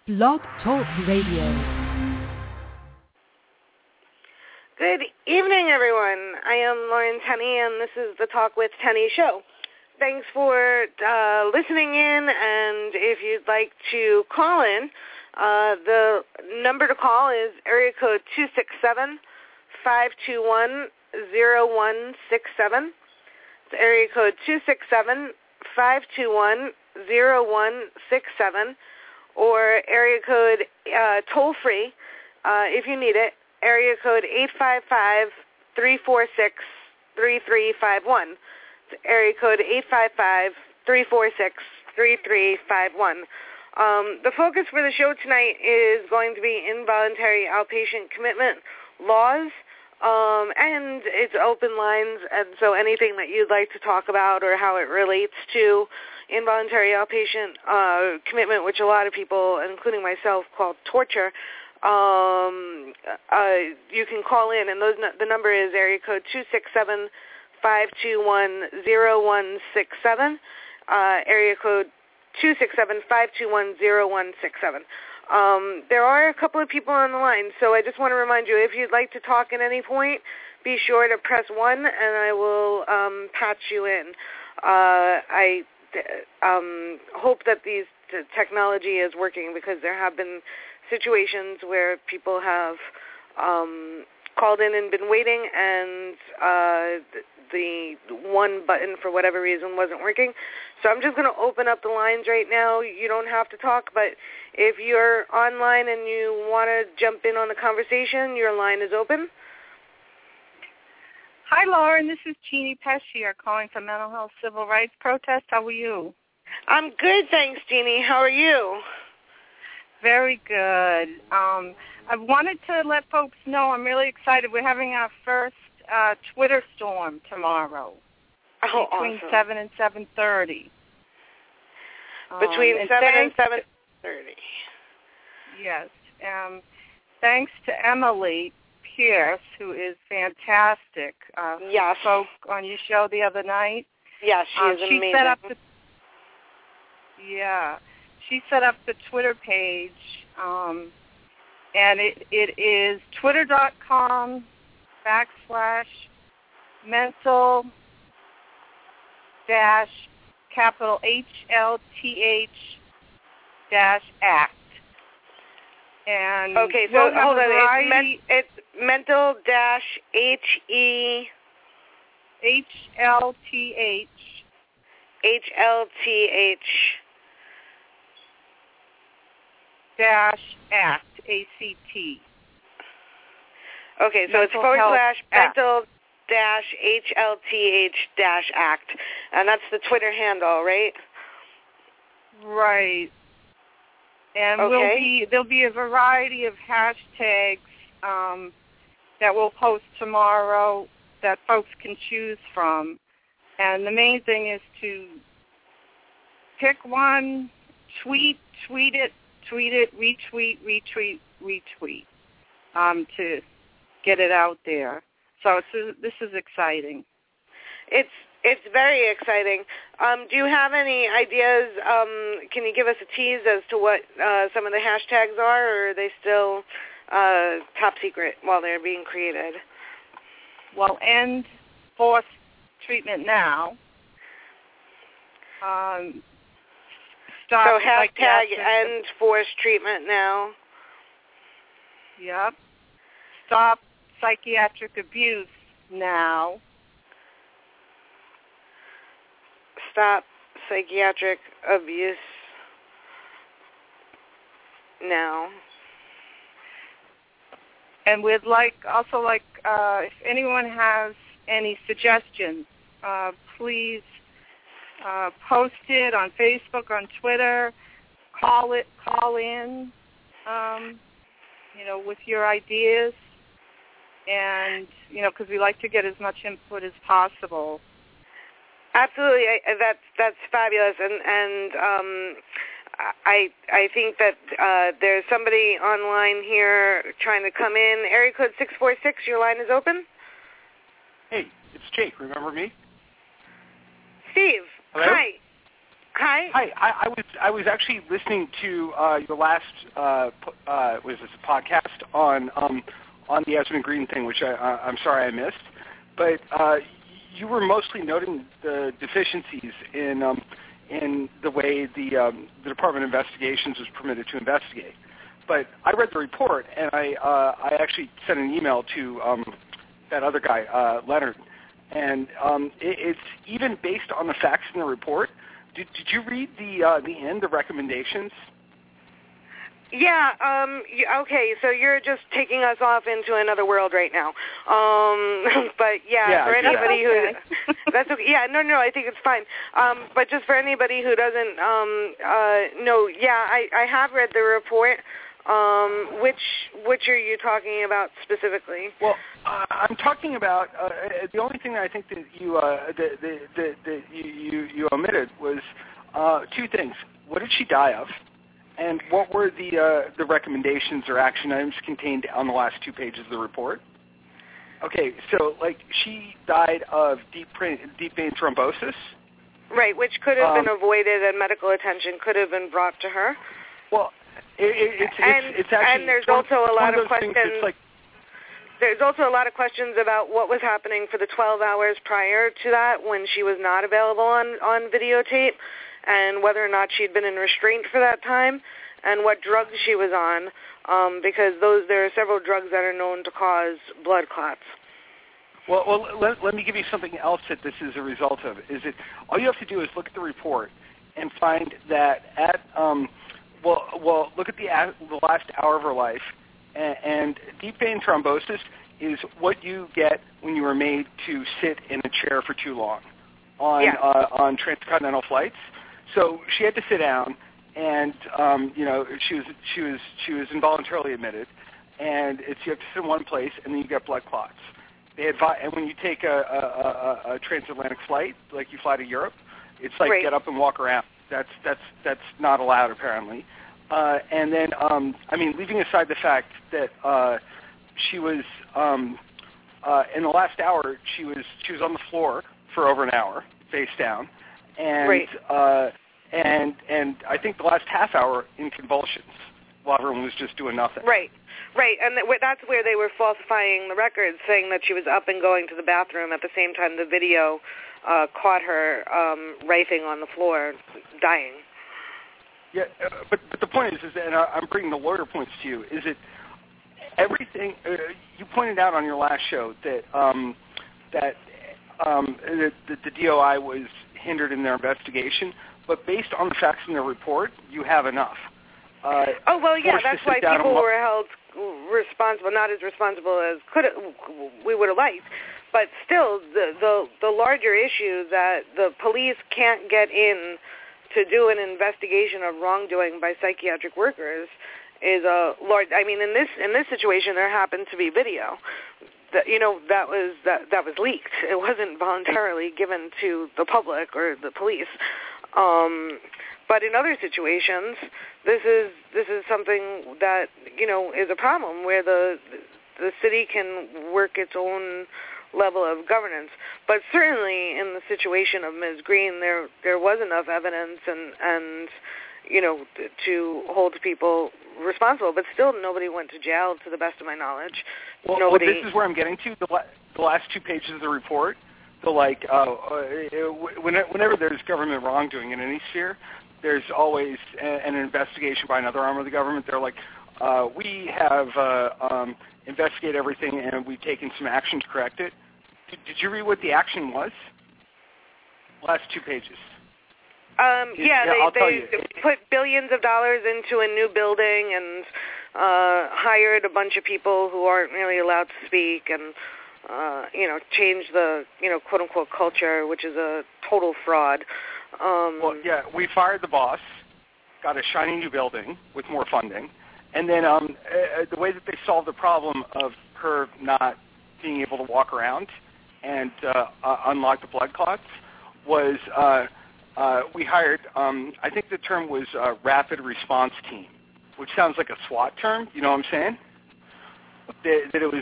Blog Talk Radio. Good evening, everyone. I am Lauren Tenney, and this is the Talk with Tenney show. Thanks for listening in, and if you'd like to call in, the number to call is area code 267-521-0167. It's area code 267-521-0167, or area code toll-free, if you need it, area code 855-346-3351. It's area code 855-346-3351. The focus for the show tonight is going to be involuntary outpatient commitment laws, and it's open lines, and so anything that you'd like to talk about or how it relates to involuntary outpatient commitment, which a lot of people, including myself, call torture, you can call in, and the number is area code 267-521-0167, area code 267-521-0167. There are a couple of people on the line, so I just want to remind you, if you'd like to talk at any point, be sure to press 1, and I will patch you in. I hope that the technology is working, because there have been situations where people have called in and been waiting, and the one button for whatever reason wasn't working. So I'm just going to open up the lines right now. You don't have to talk, but if you're online and you want to jump in on the conversation, your line is open. Hi, Lauren. This is Jeannie Pescier calling from Mental Health Civil Rights Protest. How are you? I'm good, thanks, Jeannie. How are you? Very good. I wanted to let folks know I'm really excited. We're having our first Twitter storm tomorrow between awesome. 7 and 7:30. Between 7 and 7:30. Yes. Thanks to Emily Pierce, who is fantastic. Yes. Who spoke on your show the other night. Yes, she is amazing. She set up the Twitter page, and it is twitter.com/mental capital HLTH-act. And okay, so hold on. It's mental HLTH-act, ACT. Okay, so it's /mental-HLTH-act, and that's the Twitter handle, right? Right. And there'll be a variety of hashtags that we'll post tomorrow that folks can choose from. And the main thing is to pick one, tweet it, retweet, to get it out there. So this is exciting. It's very exciting. Do you have any ideas? Can you give us a tease as to what some of the hashtags are, or are they still top secret while they're being created? Well, end forced treatment now. So hashtag end forced treatment now. Yep. Stop psychiatric abuse now. Stop psychiatric abuse now. And we'd also like if anyone has any suggestions, please post it on Facebook, on Twitter, call in, with your ideas, and, because we like to get as much input as possible. Absolutely, that's fabulous, and I think that there's somebody online here trying to come in. Area code 646, your line is open. Hey, it's Jake. Remember me? Steve. Hello? Hi. Hi. Hi. I was actually listening to your last was this a podcast on the Esmond Green thing, which I'm sorry I missed, but you were mostly noting the deficiencies in the way the Department of Investigations was permitted to investigate. But I read the report, and I actually sent an email to that other guy, Leonard, and it's even based on the facts in the report. Did you read the end, the recommendations? Yeah. Okay. So you're just taking us off into another world right now. But yeah, for anybody who that's okay. Yeah. No. I think it's fine. But just for anybody who doesn't know, yeah, I have read the report. Which are you talking about specifically? Well, I'm talking about the only thing that I think that you omitted was two things. What did she die of? And what were the recommendations or action items contained on the last 2 pages of the report? Okay, so like she died of deep vein thrombosis. Right, which could have been avoided, and medical attention could have been brought to her. Well, it's actually, and there's also a lot of questions. There's also a lot of questions about what was happening for the 12 hours prior to that when she was not available on videotape, and whether or not she'd been in restraint for that time, and what drugs she was on, because there are several drugs that are known to cause blood clots. Well, let me give you something else that this is a result of. Is it all you have to do is look at the report and find that at look at the last hour of her life, and deep vein thrombosis is what you get when you are made to sit in a chair for too long on transcontinental flights. So she had to sit down, and she was involuntarily admitted, and you have to sit in one place, and then you get blood clots. And when you take a transatlantic flight, like you fly to Europe, it's like get up and walk around. That's not allowed apparently. And then leaving aside the fact that she was in the last hour she was on the floor for over an hour, face down, and and I think the last half hour in convulsions while everyone was just doing nothing. Right, and that's where they were falsifying the records, saying that she was up and going to the bathroom at the same time the video caught her writhing on the floor, dying. Yeah, but the point is and I'm bringing the lawyer points to you, is it everything, you pointed out on your last show that the DOI was hindered in their investigation, but based on the facts in the report, you have enough. That's why people were held responsible, not as responsible as we would have liked. But still, the larger issue that the police can't get in to do an investigation of wrongdoing by psychiatric workers is a large. I mean, in this situation, there happened to be video that that was leaked. It wasn't voluntarily given to the public or the police. But in other situations, this is something that is a problem where the city can work its own level of governance. But certainly in the situation of Ms. Green, there was enough evidence and to hold people responsible. But still, nobody went to jail, to the best of my knowledge. Well, this is where I'm getting to. The last 2 pages of the report, whenever there's government wrongdoing in any sphere, there's always an investigation by another arm of the government. They're like, we have investigated everything and we've taken some action to correct it. Did you read what the action was? Last 2 pages. They put billions of dollars into a new building and hired a bunch of people who aren't really allowed to speak and changed the quote unquote culture, which is a total fraud. We fired the boss, got a shiny new building with more funding, and then the way that they solved the problem of her not being able to walk around and unlock the blood clots was we hired, I think the term was rapid response team, which sounds like a SWAT term. You know what I'm saying? That it was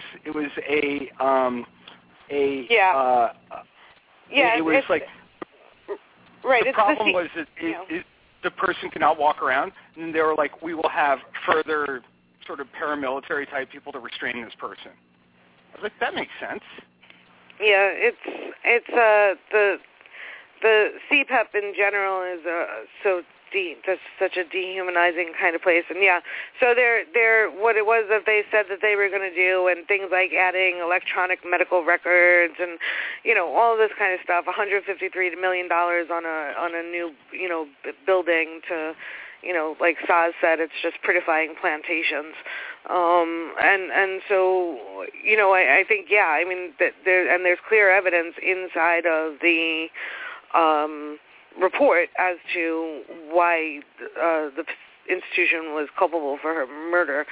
Right. The problem was that the person could not walk around, and they were like, we will have further sort of paramilitary type people to restrain this person. I was like, that makes sense. Yeah, it's the CPEP in general is that's such a dehumanizing kind of place, and so they're what it was that they said that they were going to do, and things like adding electronic medical records and all this kind of stuff. $153 million on a new building to. Like Saz said, it's just prettifying plantations. And so, I think, that there's clear evidence inside of the report as to why the institution was culpable for her murder.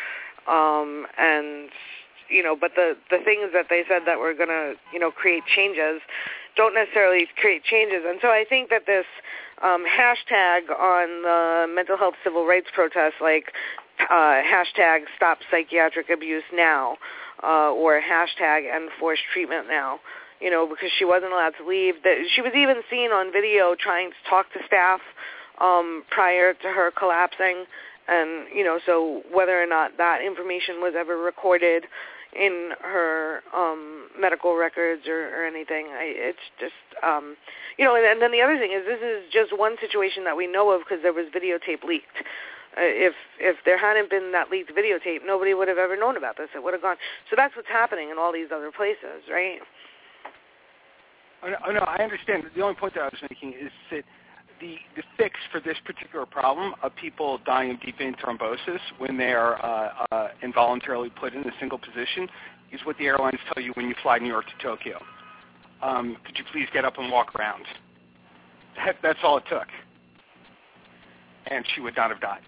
But the things that they said that were going to, create changes don't necessarily create changes. And so I think that this hashtag on the mental health civil rights protests, like hashtag stop psychiatric abuse now, or hashtag end forced treatment now, because she wasn't allowed to leave. She was even seen on video trying to talk to staff prior to her collapsing. And, so whether or not that information was ever recorded in her medical records or anything, it's just, and then the other thing is this is just one situation that we know of because there was videotape leaked. If there hadn't been that leaked videotape, nobody would have ever known about this. It would have gone. So that's what's happening in all these other places, right? Oh, no, I understand. The only point that I was making is that the fix for this particular problem of people dying of deep vein thrombosis when they are involuntarily put in a single position is what the airlines tell you when you fly New York to Tokyo. Could you please get up and walk around? That's all it took. And she would not have died.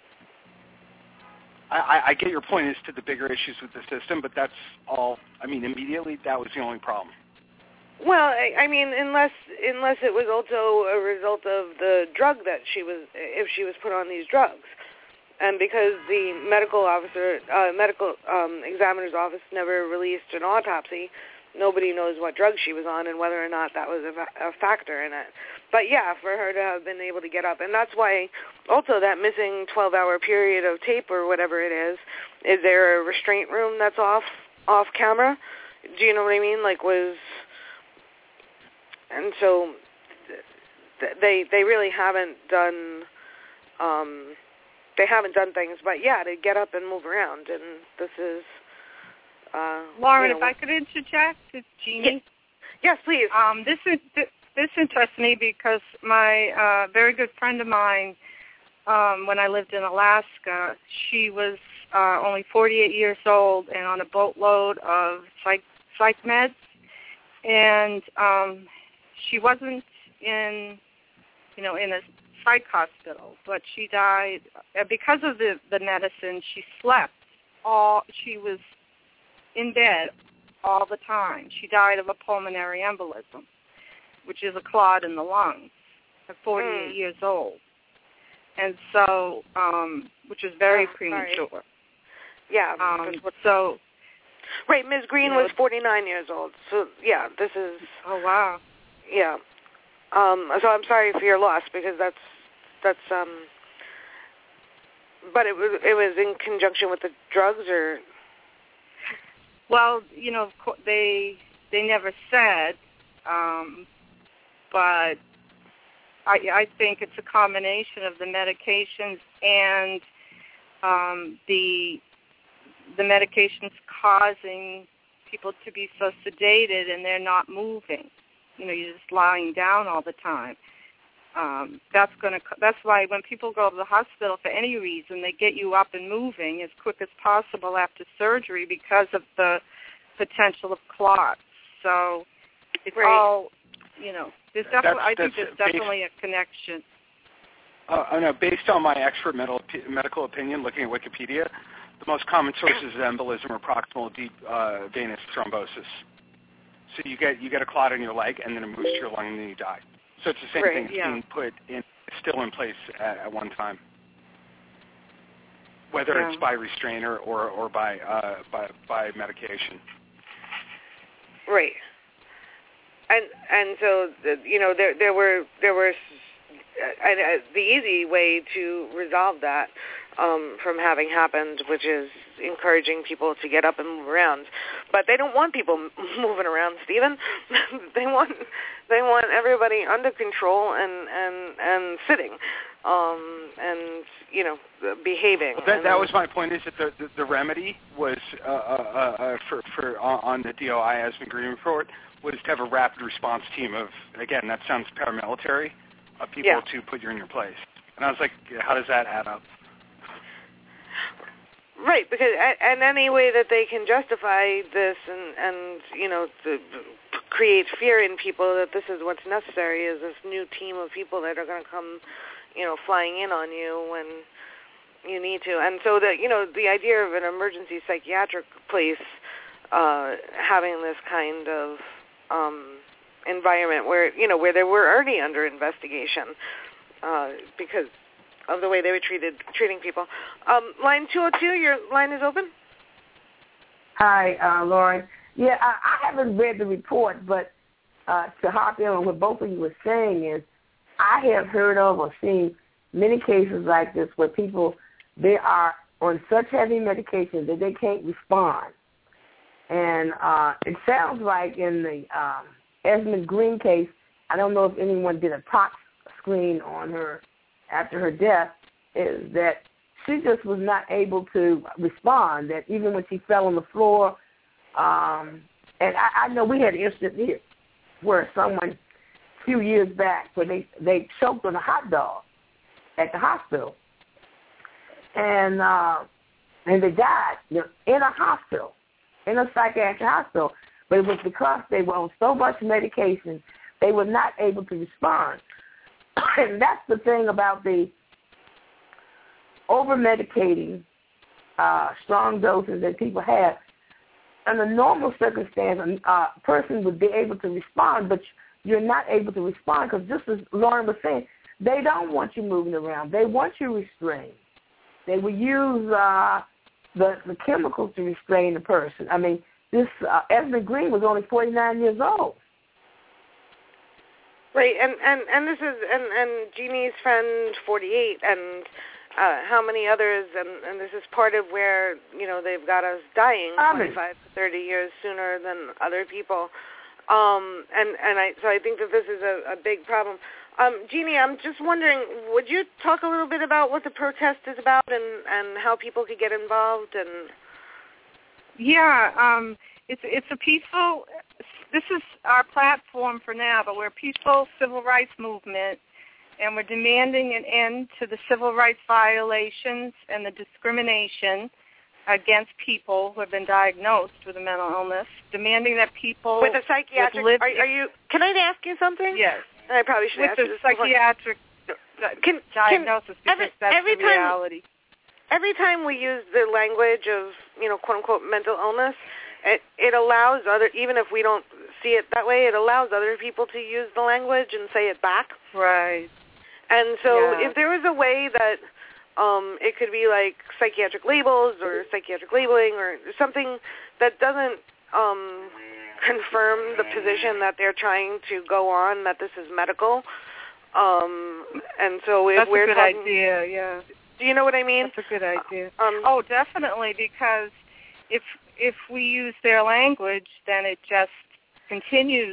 I get your point as to the bigger issues with the system, but that's all. Immediately that was the only problem. Well, unless it was also a result of the drug that if she was put on these drugs, and because the medical examiner's office never released an autopsy, nobody knows what drug she was on and whether or not that was a factor in it. But for her to have been able to get up, and that's why also that missing 12-hour period of tape or whatever it is there a restraint room that's off camera? Do you know what I mean? And so they really haven't done things, but to get up and move around, and this is Lauren, if I could interject, it's Jeannie. Yes, please. This interests me because my very good friend of mine, when I lived in Alaska, she was only 48 years old and on a boatload of psych meds, and she wasn't in a psych hospital, but she died because of the medicine. She slept she was in bed all the time. She died of a pulmonary embolism, which is a clot in the lungs, at 48 years old. And so, which is very premature. Sorry. Yeah. Right, Ms. Green was 49 years old. So, this is... Oh, wow. Yeah. So I'm sorry for your loss because that's but it was in conjunction with the drugs, or? Well, they never said, but I think it's a combination of the medications and the medications causing people to be so sedated and they're not moving. You're just lying down all the time. That's why when people go to the hospital for any reason, they get you up and moving as quick as possible after surgery because of the potential of clots. So it's all, there's definitely, I think there's definitely a connection. No, based on my expert medical opinion, looking at Wikipedia, the most common sources of embolism are proximal deep venous thrombosis. So you get a clot in your leg, and then it moves to your lung, and then you die. So it's the same thing. It's being put in, still in place at one time, whether it's by restrainer or by medication. Right. And so there were the easy way to resolve that from having happened, which is encouraging people to get up and move around. But they don't want people moving around, Stephen. They want everybody under control and sitting and behaving. Well, that was my point. Is that the remedy was for on the DOI Esmond Green report was to have a rapid response team of, again, that sounds paramilitary, of people to put you in your place. And I was like, how does that add up? Right, because and any way that they can justify this and to create fear in people that this is what's necessary is this new team of people that are going to come, flying in on you when you need to. And so the idea of an emergency psychiatric place having this kind of environment where they were already under investigation because of the way they were treating people. Line 202, your line is open. Hi, Lauren. Yeah, I haven't read the report, but to hop in on what both of you were saying is I have heard of or seen many cases like this where people, they are on such heavy medication that they can't respond. And it sounds like in the Esmond Green case, I don't know if anyone did a tox screen on her after her death, is that she just was not able to respond, that even when she fell on the floor, and I know we had an incident here where someone a few years back where they choked on a hot dog at the hospital, and they died in a hospital, in a psychiatric hospital, but it was because they were on so much medication they were not able to respond. And that's the thing about the over-medicating strong doses that people have. In a normal circumstance, a person would be able to respond, but you're not able to respond because just as Lauren was saying, they don't want you moving around. They want you restrained. They will use the chemicals to restrain the person. I mean, this Esmond Green was only 49 years old. Right, and this is and Jeannie's friend 48, and how many others, and this is part of where they've got us dying 25 to 30 years sooner than other people, so I think that this is a big problem. Jeannie, I'm just wondering, would you talk a little bit about what the protest is about and how people could get involved? And it's a peaceful. This is our platform for now, but we're a peaceful civil rights movement, and we're demanding an end to the civil rights violations and the discrimination against people who have been diagnosed with a mental illness, demanding that people with a psychiatric. Are you? Can I ask you something? Yes. I probably should ask you this. With the psychiatric diagnosis, because that's the reality. Every time we use the language of quote unquote mental illness, it allows even if we don't see it that way, it allows other people to use the language and say it back. Right. And so if there was a way that it could be like psychiatric labels or psychiatric labeling or something that doesn't confirm the position that they're trying to go on, that this is medical. And so if that's we're a good talking, idea, yeah. Do you know what I mean? That's a good idea. Oh, definitely, because if we use their language, then it just continues,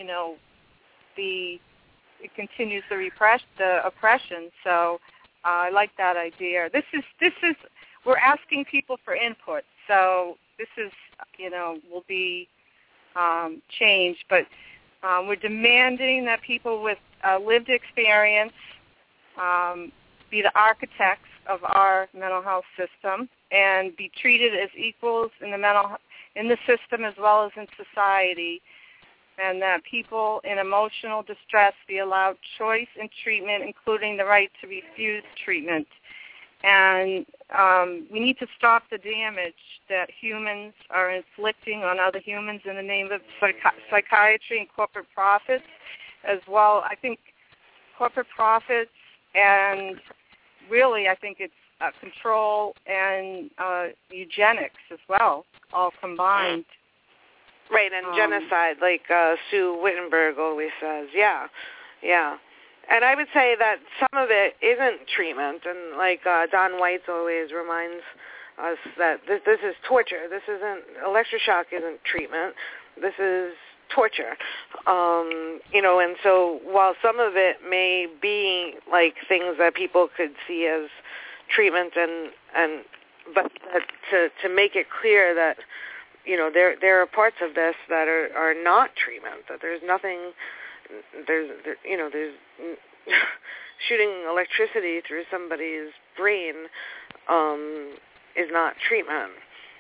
it continues the oppression. So I like that idea. This is we're asking people for input. So this is will be changed, but we're demanding that people with lived experience be the architects of our mental health system and be treated as equals in the system as well as in society, and that people in emotional distress be allowed choice in treatment, including the right to refuse treatment. And we need to stop the damage that humans are inflicting on other humans in the name of psychiatry and corporate profits as well. I think corporate profits and really I think it's control and eugenics as well, all combined. Right, and genocide, like Sue Wittenberg always says. Yeah. And I would say that some of it isn't treatment, and like Don White always reminds us that this is torture. This isn't, electroshock isn't treatment. This is torture. And so while some of it may be like things that people could see as treatment, but to make it clear that, there are parts of this that are not treatment, that there's nothing, there's shooting electricity through somebody's brain is not treatment.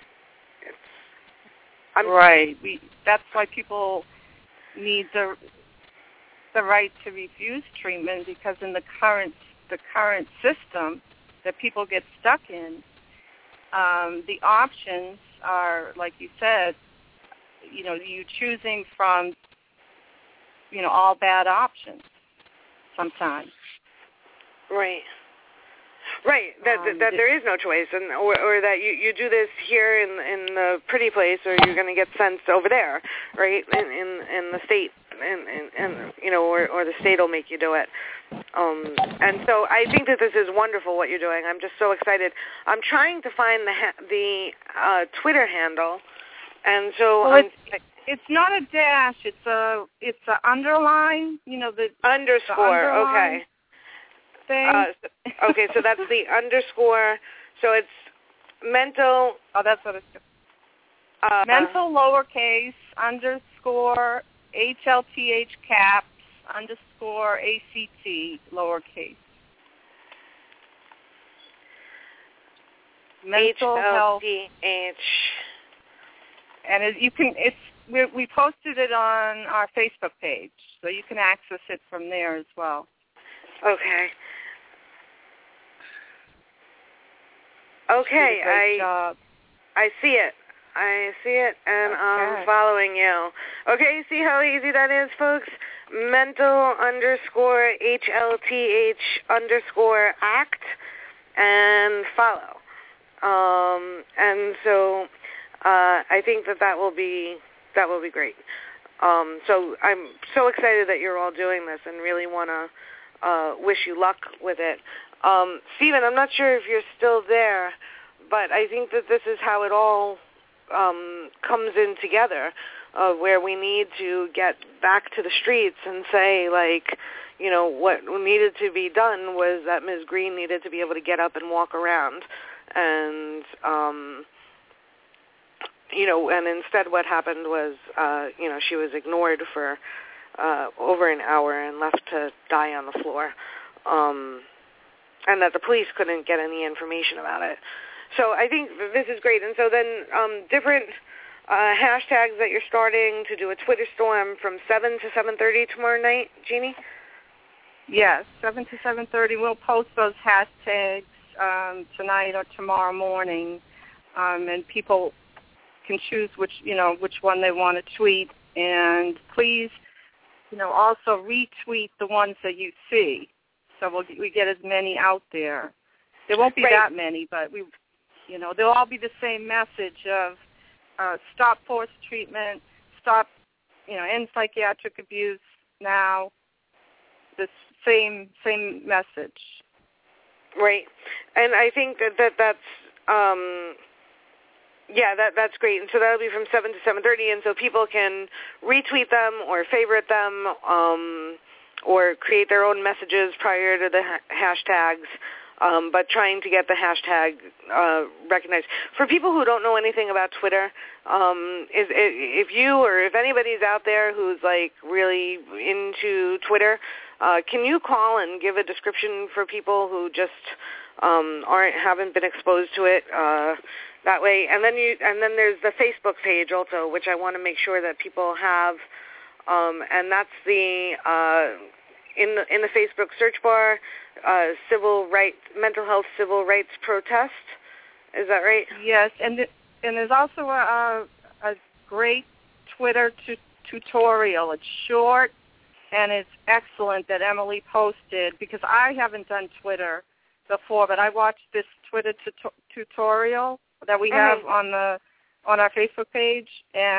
Right. That's why people need the right to refuse treatment, because in the current system that people get stuck in, the options are, like you said, you choosing from, all bad options sometimes. Right. That there is no choice, and or that you do this here in the pretty place, or you're going to get sent over there, right? In the state, and or the state will make you do it. And so I think that this is wonderful what you're doing. I'm just so excited. I'm trying to find the Twitter handle, and so it's not a dash. It's a underline. The underscore. The underline. Okay. Okay, so that's the underscore. So it's mental. Oh, that's what it's. Mental lowercase underscore HLTH caps underscore ACT lowercase. Mental health. HLTH. And we posted it on our Facebook page, so you can access it from there as well. Okay. Okay, I see it. And I'm following you. Okay, see how easy that is, folks? Mental underscore HLTH underscore act and follow. And so I think that will be great. So I'm so excited that you're all doing this, and really want to wish you luck with it. Stephen, I'm not sure if you're still there, but I think that this is how it all comes in together, where we need to get back to the streets and say, like, what needed to be done was that Ms. Green needed to be able to get up and walk around. And, and instead what happened was, she was ignored for over an hour and left to die on the floor. And that the police couldn't get any information about it. So I think this is great. And so then different hashtags that you're starting to do a Twitter storm from 7 to 7:30 tomorrow night, Jeannie? Yes, 7 to 7:30. We'll post those hashtags tonight or tomorrow morning, and people can choose which one they want to tweet. And please, also retweet the ones that you see. So we get as many out there. There won't be that many, but they'll all be the same message of stop forced treatment, stop, end psychiatric abuse now. The same message. Right, and I think that's that's great. And so that'll be from 7 to 7:30, and so people can retweet them or favorite them. Or create their own messages prior to the hashtags, but trying to get the hashtag recognized. For people who don't know anything about Twitter, if you or if anybody's out there who's like really into Twitter, can you call and give a description for people who just haven't been exposed to it that way? And then there's the Facebook page also, which I want to make sure that people have. And that's the in the Facebook search bar, mental health civil rights protest. Is that right? Yes, and there's also a great Twitter tutorial. It's short and it's excellent that Emily posted, because I haven't done Twitter before, but I watched this Twitter tutorial that we have on our Facebook page, and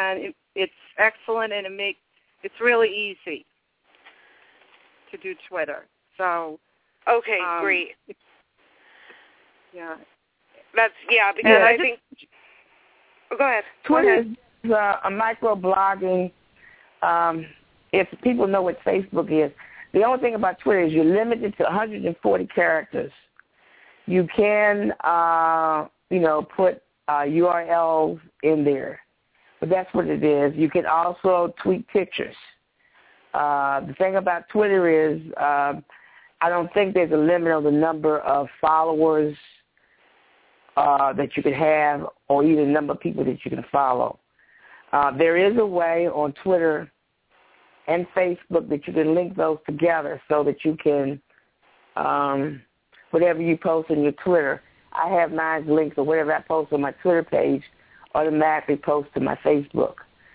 it's excellent, and it's really easy to do Twitter. So okay, great. Yeah, because I think. Go ahead. Twitter is a micro-blogging. If people know what Facebook is, the only thing about Twitter is you're limited to 140 characters. You can, put URLs in there, but that's what it is. You can also tweet pictures. The thing about Twitter is I don't think there's a limit on the number of followers that you can have, or even the number of people that you can follow. There is a way on Twitter and Facebook that you can link those together so that you can, whatever you post on your Twitter, I have mine linked, so whatever I post on my Twitter page automatically posts to my Facebook.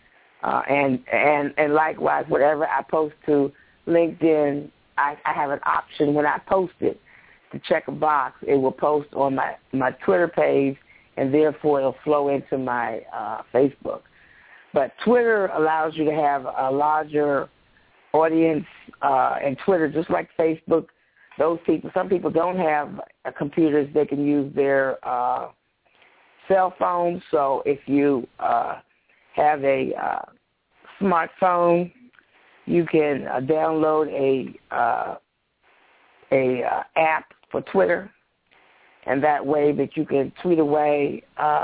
And likewise, whatever I post to LinkedIn, I have an option when I post it to check a box. It will post on my Twitter page, and therefore it'll flow into my Facebook. But Twitter allows you to have a larger audience, and Twitter, just like Facebook, some people don't have computers. They can use their cell phones. So if you have a smartphone, you can download a app for Twitter, and that way that you can tweet away.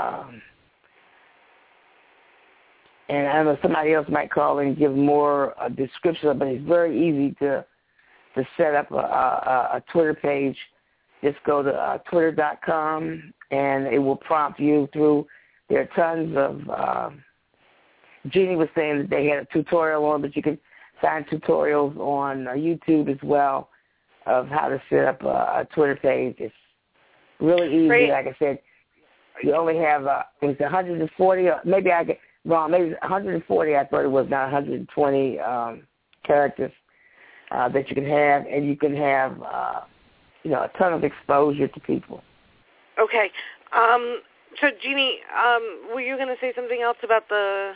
And I don't know, somebody else might call and give more description, but it's very easy to set up a Twitter page. Just go to twitter.com, and it will prompt you through. There are tons of, Jeannie was saying that they had a tutorial on, but you can find tutorials on YouTube as well of how to set up a Twitter page. It's really easy. Great. Like I said, you only have, it was 140, maybe I get wrong, maybe 140, I thought it was, not 120 characters that you can have, and you can have, a ton of exposure to people. Okay. So, Jeannie, were you going to say something else about the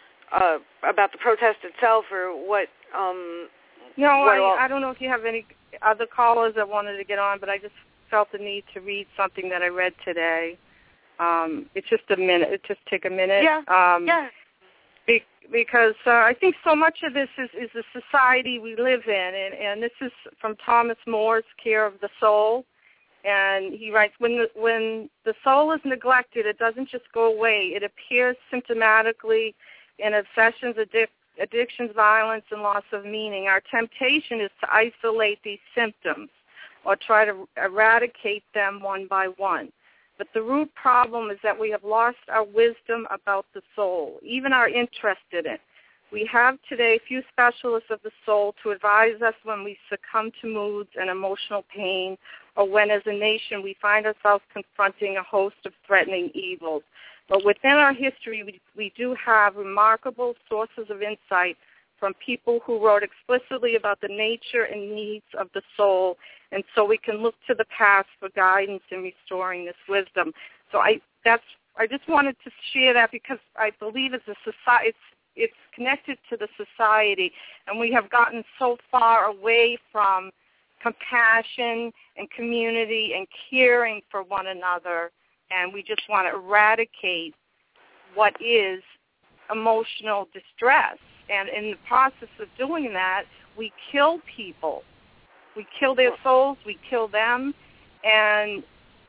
protest itself, or what? No, I don't know if you have any other callers that wanted to get on, but I just felt the need to read something that I read today. It's just a minute. It just take a minute. Yeah. Because I think so much of this is the society we live in, and this is from Thomas More's Care of the Soul. And he writes, when the soul is neglected, it doesn't just go away. It appears symptomatically in obsessions, addictions, violence, and loss of meaning. Our temptation is to isolate these symptoms or try to eradicate them one by one. But the root problem is that we have lost our wisdom about the soul, even our interest in it. We have today few specialists of the soul to advise us when we succumb to moods and emotional pain, or when as a nation we find ourselves confronting a host of threatening evils. But within our history, we do have remarkable sources of insight from people who wrote explicitly about the nature and needs of the soul, and so we can look to the past for guidance in restoring this wisdom. So I just wanted to share that because I believe it's a society. It's connected to the society, and we have gotten so far away from compassion and community and caring for one another, and we just want to eradicate what is emotional distress. And in the process of doing that, we kill people. We kill their souls, we kill them, and,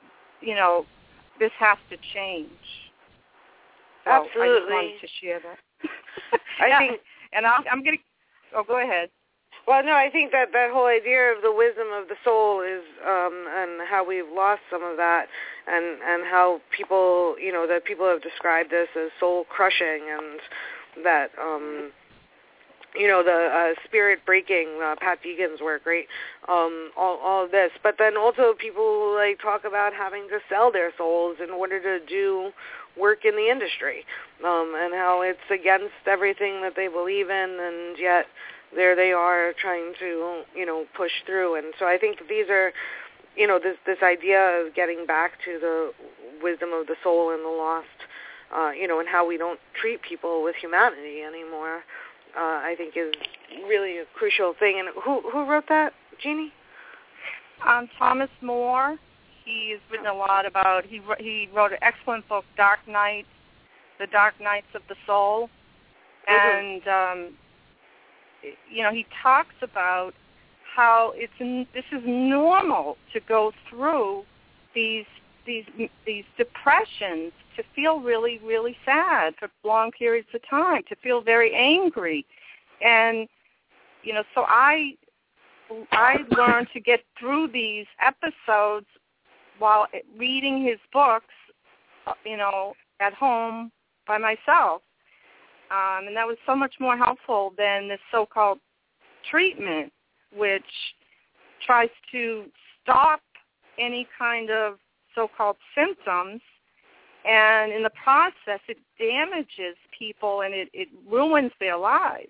this has to change. So Absolutely. I just wanted to share that. I think, and I'm going to. Oh, go ahead. Well, no, I think that whole idea of the wisdom of the soul is, and how we've lost some of that, and how people, that people have described this as soul crushing, and that, the spirit breaking, Pat Deegan's work, right? All of this, but then also people talk about having to sell their souls in order to do work in the industry, and how it's against everything that they believe in, and yet there they are trying to, push through. And so I think that these are, this idea of getting back to the wisdom of the soul and the lost and how we don't treat people with humanity anymore, I think is really a crucial thing. And who wrote that, Jeannie? Thomas More. He's written a lot about, he wrote an excellent book, Dark Nights, The Dark Nights of the Soul. And, he talks about how this is normal to go through these depressions, to feel really, really sad for long periods of time, to feel very angry. And, so I learned to get through these episodes while reading his books, at home by myself. And that was so much more helpful than this so-called treatment, which tries to stop any kind of so-called symptoms, and in the process it damages people and it ruins their lives.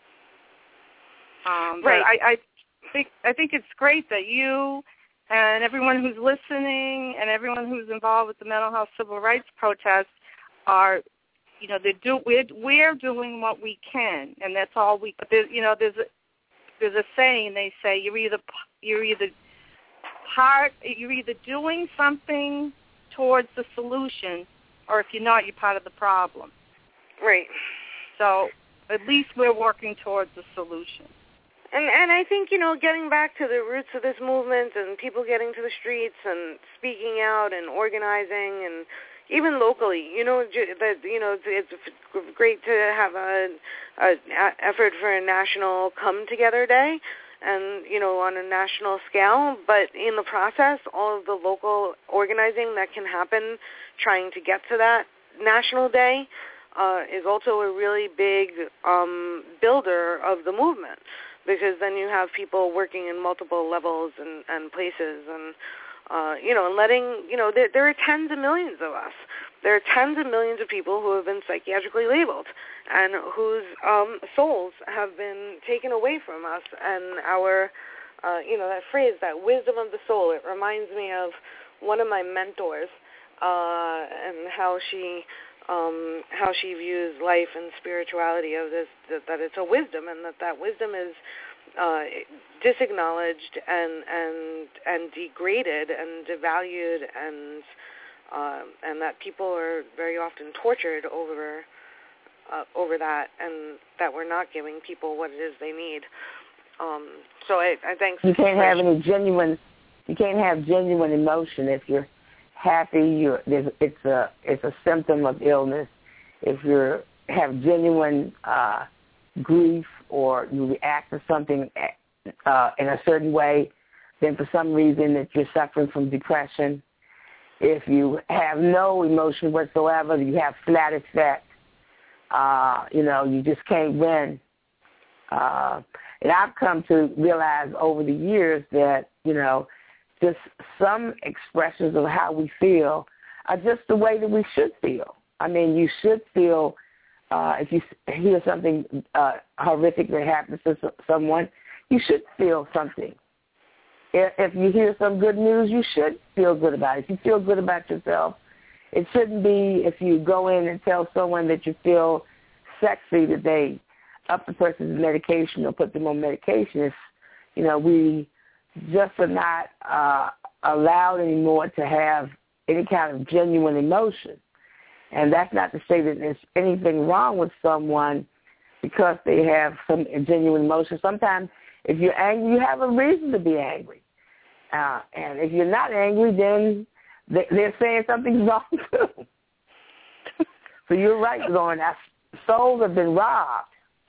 Right. But I think it's great that you and everyone who's listening and everyone who's involved with the mental health civil rights protests are, we're doing what we can, and that's all we. But there's a saying. They say you're either doing something towards the solution, or if you're not, you're part of the problem. Right. So at least we're working towards the solution. And I think, getting back to the roots of this movement and people getting to the streets and speaking out and organizing, and even locally, it's great to have an effort for a national come-together day and, on a national scale. But in the process, all of the local organizing that can happen trying to get to that national day is also a really big builder of the movement. Because then you have people working in multiple levels and places, and and letting there are tens of millions of us. There are tens of millions of people who have been psychiatrically labeled, and whose souls have been taken away from us. And our, that phrase, that wisdom of the soul. It reminds me of one of my mentors and how she views life and spirituality, of this, that it's a wisdom, and that wisdom is disacknowledged and degraded and devalued, and that people are very often tortured over that, and that we're not giving people what it is they need. So I think you can't have genuine emotion if you're happy. It's a symptom of illness. If you have genuine grief, or you react to something in a certain way, then for some reason that you're suffering from depression. If you have no emotion whatsoever, you have flat effect. You just can't win. And I've come to realize over the years that just some expressions of how we feel are just the way that we should feel. I mean, you should feel, if you hear something horrific that happens to someone, you should feel something. If you hear some good news, you should feel good about it. If you feel good about yourself, it shouldn't be if you go in and tell someone that you feel sexy that they up the person's medication or put them on medication. It's, we just are not allowed anymore to have any kind of genuine emotion. And that's not to say that there's anything wrong with someone because they have some genuine emotion. Sometimes if you're angry, you have a reason to be angry. And if you're not angry, then they're saying something's wrong too. So you're right, Lauren. Our souls have been robbed.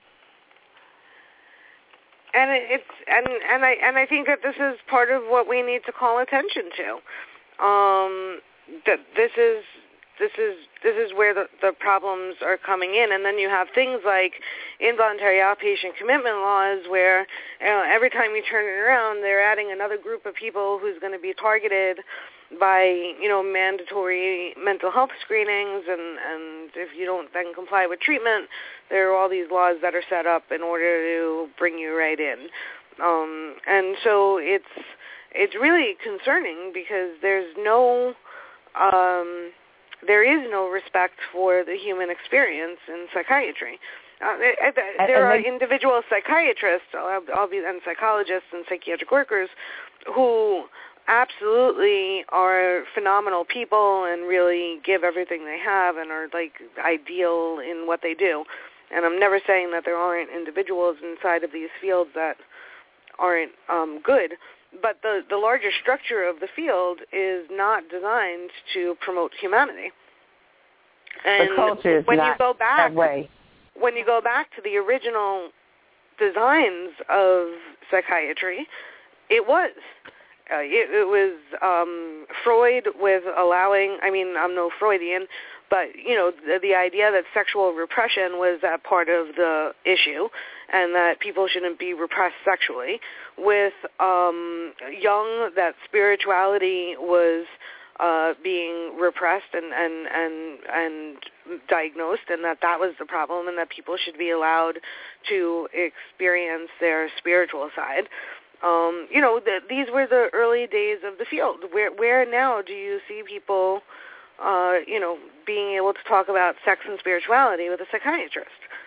And I think that this is part of what we need to call attention to. That this is where the problems are coming in. And then you have things like involuntary outpatient commitment laws where every time you turn it around, they're adding another group of people who's going to be targeted by, mandatory mental health screenings. And if you don't then comply with treatment, there are all these laws that are set up in order to bring you right in. And so it's really concerning because there's no there is no respect for the human experience in psychiatry. There are individual psychiatrists, and psychologists and psychiatric workers who absolutely are phenomenal people and really give everything they have and are like ideal in what they do. And I'm never saying that there aren't individuals inside of these fields that aren't good, but the larger structure of the field is not designed to promote humanity. And the culture is not that way. When you go back to the original designs of psychiatry, it was. It was Freud with allowing, I mean, I'm no Freudian, but, you know, the idea that sexual repression was a part of the issue and that people shouldn't be repressed sexually. With Jung, that spirituality was being repressed and diagnosed, and that was the problem, and that people should be allowed to experience their spiritual side. You know, these were the early days of the field. Where now do you see people, you know, being able to talk about sex and spirituality with a psychiatrist?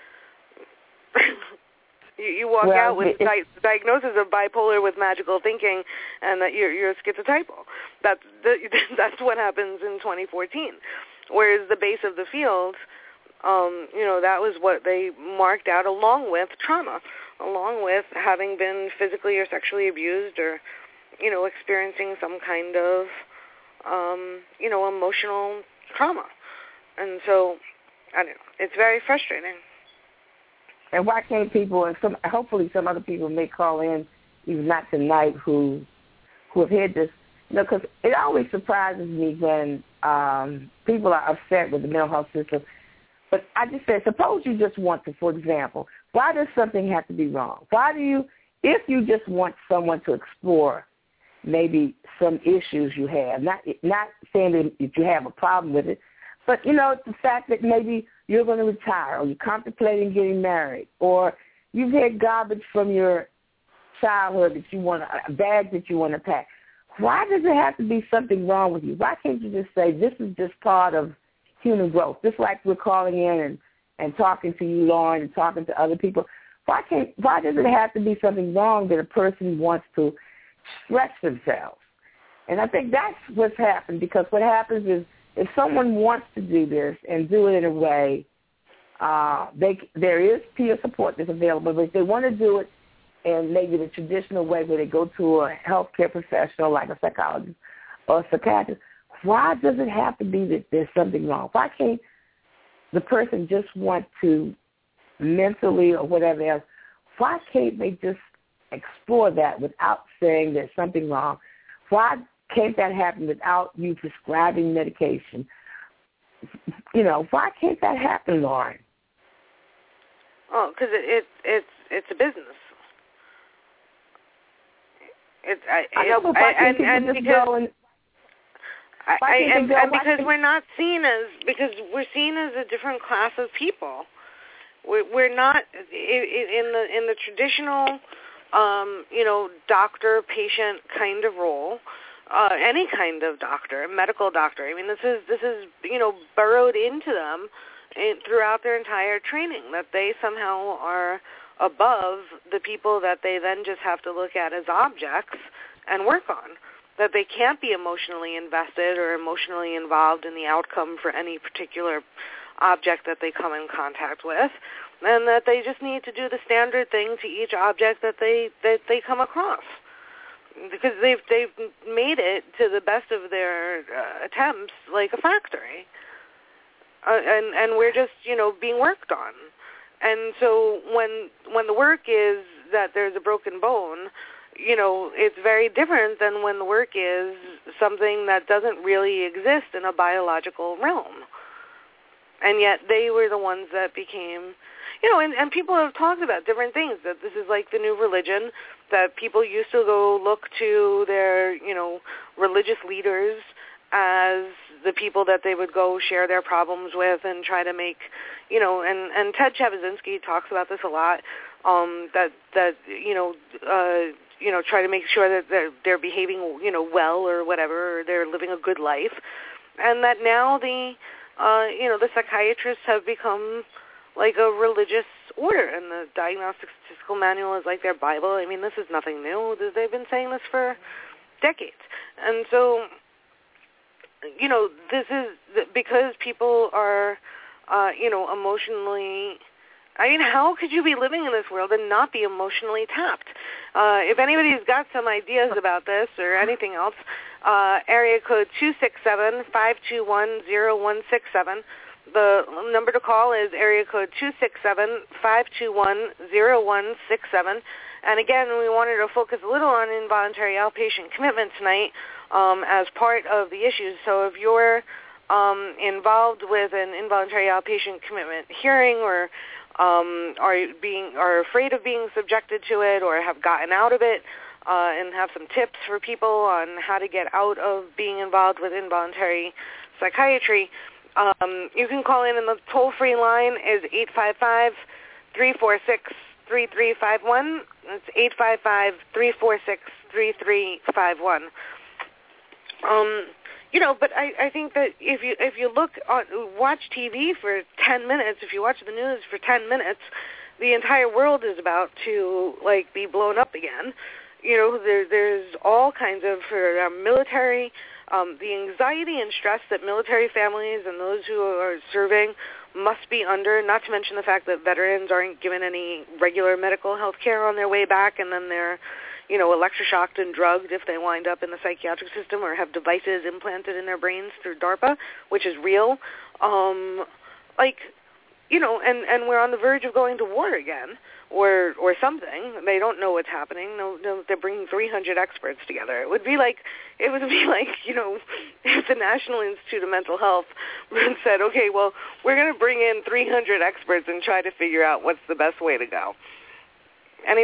You walk out with diagnosis of bipolar with magical thinking, and that you're schizotypal. That's what happens in 2014. Whereas the base of the field, you know, that was what they marked out along with trauma, along with having been physically or sexually abused, or, you know, experiencing some kind of, you know, emotional trauma. And so, I don't know, it's very frustrating. And why can't people, and hopefully some other people may call in, even not tonight, who have had this, you know, because it always surprises me when people are upset with the mental health system. But I just said, suppose you just want to, for example, why does something have to be wrong? Why do you, if you just want someone to explore maybe some issues you have, not saying that you have a problem with it, but, you know, the fact that maybe you're going to retire, or you're contemplating getting married, or you've had garbage from your childhood that you want, a bag that you want to pack. Why does it have to be something wrong with you? Why can't you just say this is just part of human growth? Just like we're calling in and talking to you, Lauren, and talking to other people. Why does it have to be something wrong that a person wants to stretch themselves? And I think that's what's happened, because what happens is, if someone wants to do this and do it in a way, there is peer support that's available. But if they want to do it in maybe the traditional way, where they go to a healthcare professional like a psychologist or a psychiatrist, why does it have to be that there's something wrong? Why can't the person just want to mentally or whatever else? Why can't they just explore that without saying there's something wrong? Why can't that happen without you prescribing medication? You know, why can't that happen, Lauren? Oh, because it's a business. I know, but why can't people just go and... because we're not seen as, because we're seen as a different class of people. We're not in the traditional, you know, doctor-patient kind of role. Any kind of doctor, medical doctor. I mean, this is you know, burrowed into them throughout their entire training, that they somehow are above the people that they then just have to look at as objects and work on, that they can't be emotionally invested or emotionally involved in the outcome for any particular object that they come in contact with, and that they just need to do the standard thing to each object that they come across. Because they've made it, to the best of their attempts, like a factory, and we're just, you know, being worked on. And so when the work is that there's a broken bone, you know, it's very different than when the work is something that doesn't really exist in a biological realm. And yet they were the ones that became, you know, and people have talked about different things, that this is like the new religion, that people used to go look to their, you know, religious leaders as the people that they would go share their problems with and try to make, you know, and Ted Chabazinski talks about this a lot, that you know, try to make sure that they're behaving, you know, well or whatever, or they're living a good life. and that now the psychiatrists have become like a religious order, and the Diagnostic Statistical Manual is like their Bible. I mean, this is nothing new. They've been saying this for decades. And so, this is because people are, emotionally, I mean, how could you be living in this world and not be emotionally tapped? If anybody's got some ideas about this or anything else, area code 267-521-0167. The number to call is area code 267-521-0167. And again, we wanted to focus a little on involuntary outpatient commitment tonight as part of the issues. So if you're involved with an involuntary outpatient commitment hearing, or are afraid of being subjected to it, or have gotten out of it, and have some tips for people on how to get out of being involved with involuntary psychiatry, you can call in, and the toll-free line is 855-346-3351. It's 855-346-3351. But I think that if you watch TV for 10 minutes, if you watch the news for 10 minutes, the entire world is about to be blown up again. There's all kinds of military. The anxiety and stress that military families and those who are serving must be under, not to mention the fact that veterans aren't given any regular medical health care on their way back, and then they're, electroshocked and drugged if they wind up in the psychiatric system or have devices implanted in their brains through DARPA, which is real. And we're on the verge of going to war again, or something. They don't know what's happening. No, they're bringing 300 experts together. It would be like if the National Institute of Mental Health said, okay, well, we're going to bring in 300 experts and try to figure out what's the best way to go. And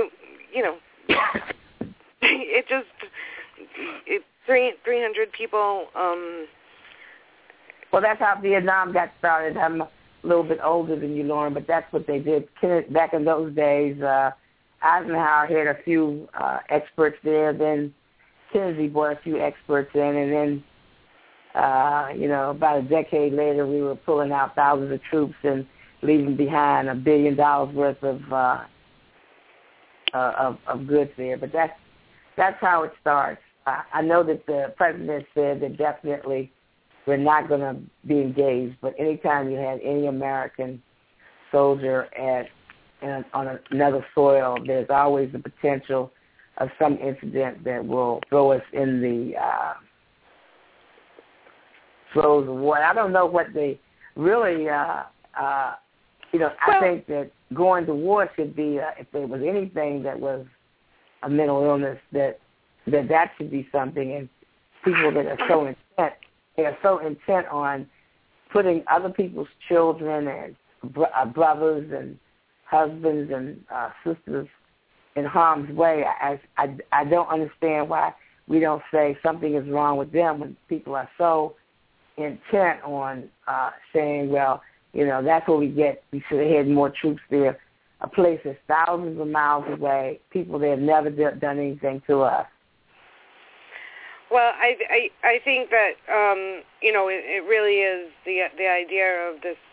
it's 300 people. Well, that's how Vietnam got started. I'm a little bit older than you, Lauren, but that's what they did. Back in those days, Eisenhower had a few experts there. Then Kennedy brought a few experts in, and then, about a decade later, we were pulling out thousands of troops and leaving behind $1 billion worth of goods there. But that's how it starts. I know that the president said that definitely we're not going to be engaged, but anytime you have any American soldier on another soil, there's always the potential of some incident that will throw us in the throes of war. I don't know what they really, I think that going to war should be, if there was anything that was a mental illness, that should be something, and people that are so intent on putting other people's children and brothers and husbands and sisters in harm's way. I don't understand why we don't say something is wrong with them when people are so intent on saying, well, that's what we get. We should have had more troops there. A place that's thousands of miles away, people that have never done anything to us. Well, I think that it really is the idea of this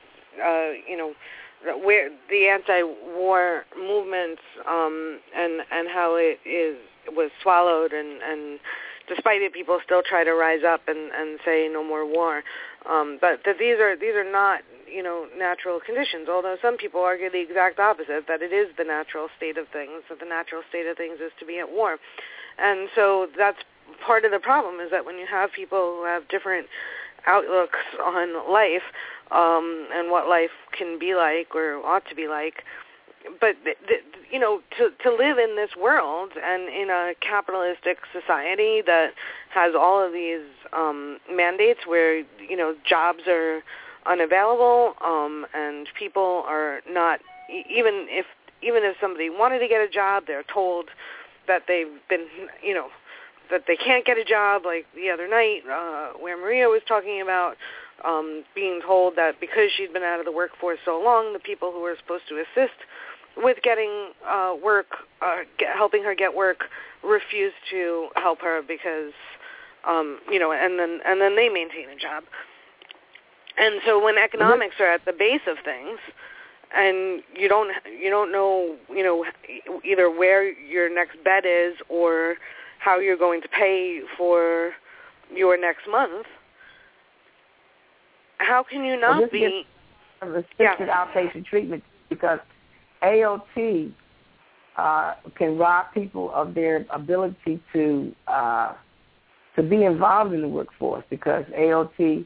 where the anti-war movement and how it was swallowed, and despite it, people still try to rise up and say no more war. But that these are not natural conditions. Although some people argue the exact opposite, that it is the natural state of things. That the natural state of things is to be at war, and so that's part of the problem, is that when you have people who have different outlooks on life and what life can be like or ought to be like, but to live in this world and in a capitalistic society that has all of these mandates where jobs are unavailable and people are not, even if somebody wanted to get a job, they're told that they've been that they can't get a job, like the other night where Maria was talking about being told that because she'd been out of the workforce so long, the people who were supposed to assist with getting work, helping her get work, refused to help her because and then they maintain a job. And so when economics are at the base of things, and you don't know, either where your next bet is or how you're going to pay for your next month, how can you not be restricted outpatient treatment? Because AOT can rob people of their ability to be involved in the workforce, because AOT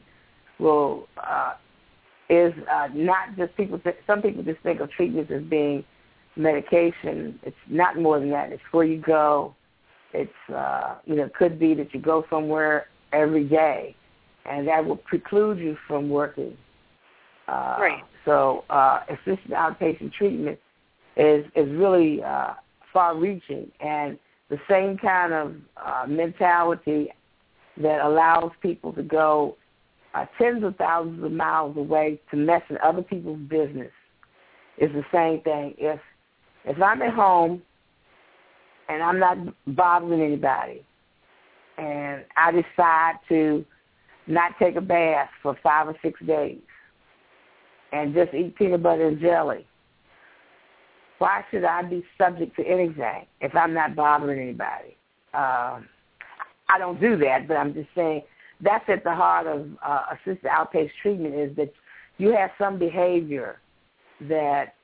is not just people. Some people just think of treatment as being medication. It's not more than that. It's where you go. It's it could be that you go somewhere every day, and that will preclude you from working. Right. So assisted outpatient treatment is really far-reaching, and the same kind of mentality that allows people to go tens of thousands of miles away to mess in other people's business is the same thing. If I'm at home and I'm not bothering anybody, and I decide to not take a bath for 5 or 6 days and just eat peanut butter and jelly, why should I be subject to anything if I'm not bothering anybody? I don't do that, but I'm just saying that's at the heart of assisted outpatient treatment, is that you have some behavior that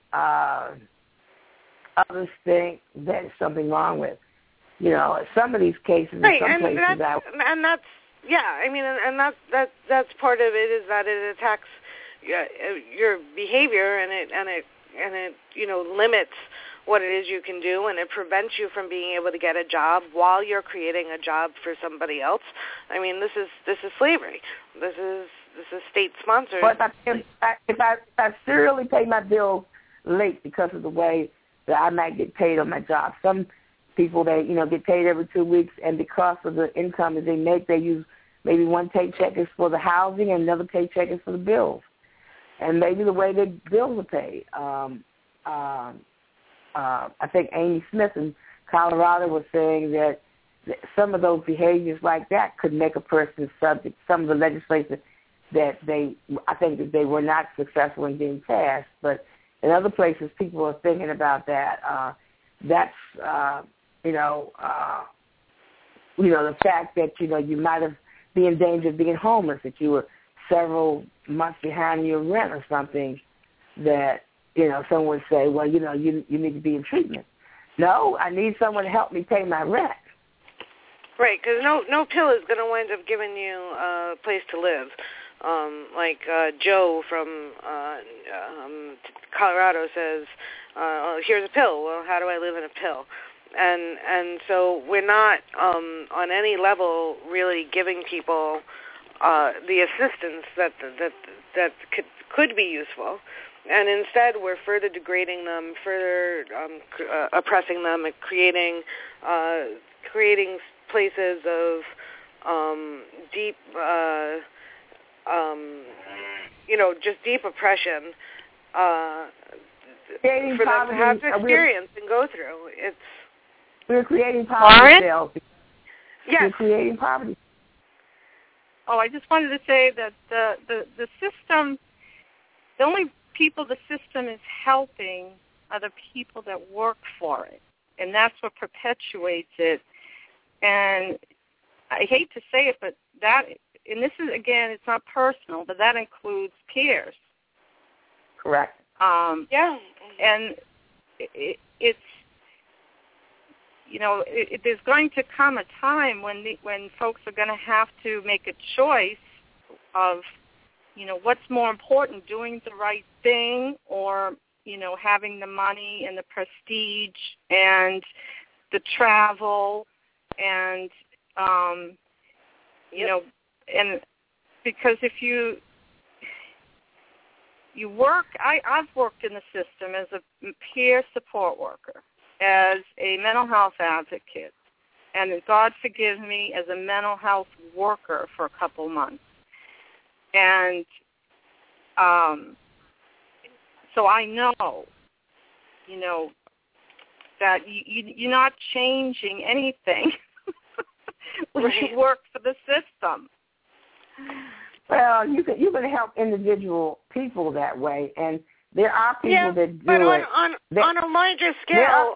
others think there's something wrong with. Some of these cases, right, in some places, and that's that's part of it, is that it attacks your behavior, and it limits what it is you can do, and it prevents you from being able to get a job while you're creating a job for somebody else. I mean, this is slavery. This is state sponsored. But if I serially pay my bills late because of the way that I might get paid on my job, some people, they get paid every 2 weeks, and because of the income that they make, they use maybe one paycheck is for the housing and another paycheck is for the bills, and maybe the way the bills are paid. I think Amy Smith in Colorado was saying that some of those behaviors like that could make a person subject. Some of the legislation that I think that they were not successful in being passed, but in other places people are thinking about that. That's the fact that you might have been in danger of being homeless, that you were several months behind your rent or something, that someone would say, well, you need to be in treatment. No, I need someone to help me pay my rent. Right, because no pill is going to wind up giving you a place to live. Like Joe from Colorado says, here's a pill. Well, how do I live in a pill? And so we're not on any level really giving people the assistance that could be useful. And instead, we're further degrading them, further oppressing them, and creating places of deep, just deep oppression for them to have to experience and go through. We're creating poverty cells. Yes. We're creating poverty. Oh, I just wanted to say that the system, the only people the system is helping are the people that work for it, and that's what perpetuates it. And I hate to say it, but that, and this is, again, it's not personal, but that includes peers. Correct. Yeah. And it's, there's going to come a time when folks are going to have to make a choice of, what's more important, doing the right thing, or, having the money and the prestige and the travel and, and because if you work, I've worked in the system as a peer support worker, as a mental health advocate, and God forgive me, as a mental health worker for a couple months. And so I know, that you're not changing anything when you work for the system. Well, you can help individual people that way, and there are people that do but it. on a larger scale,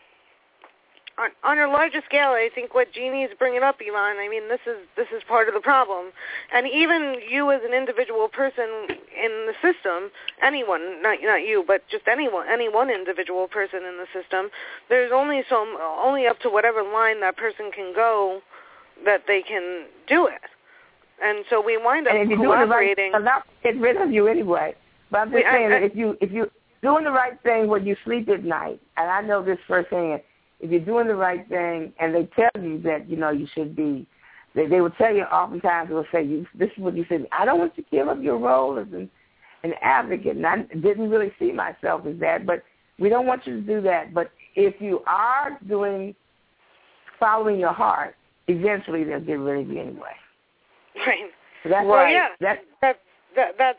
on a larger scale, I think what Jeannie's bringing up, Yvonne, I mean, this is part of the problem. And even you as an individual person in the system, anyone, not you, but just any one individual person in the system, there's only up to whatever line that person can go that they can do it. And so we wind up cooperating. I'm not get rid of you anyway. But I'm just saying that if you doing the right thing when you sleep at night, and I know this firsthand, if you're doing the right thing and they tell you that, you should be, they will tell you oftentimes, they will say, this is what you said, I don't want you to give up your role as an advocate. And I didn't really see myself as that, but we don't want you to do that. But if you are following your heart, eventually they'll get rid of you anyway. Right. So that's right. That's that's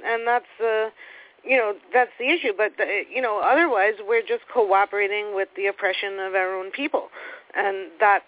that's the issue. But otherwise we're just cooperating with the oppression of our own people, and that's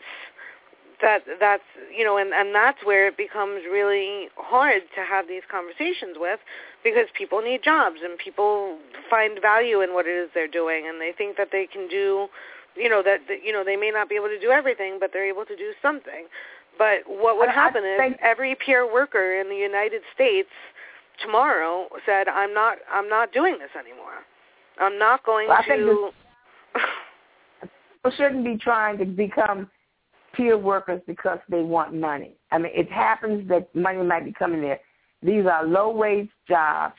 and that's where it becomes really hard to have these conversations with, because people need jobs and people find value in what it is they're doing, and they think that they can do, they may not be able to do everything, but they're able to do something. But what would happen is every peer worker in the United States tomorrow said, I'm not doing this anymore. I'm not going to. People shouldn't be trying to become peer workers because they want money. I mean, it happens that money might be coming there. These are low-wage jobs,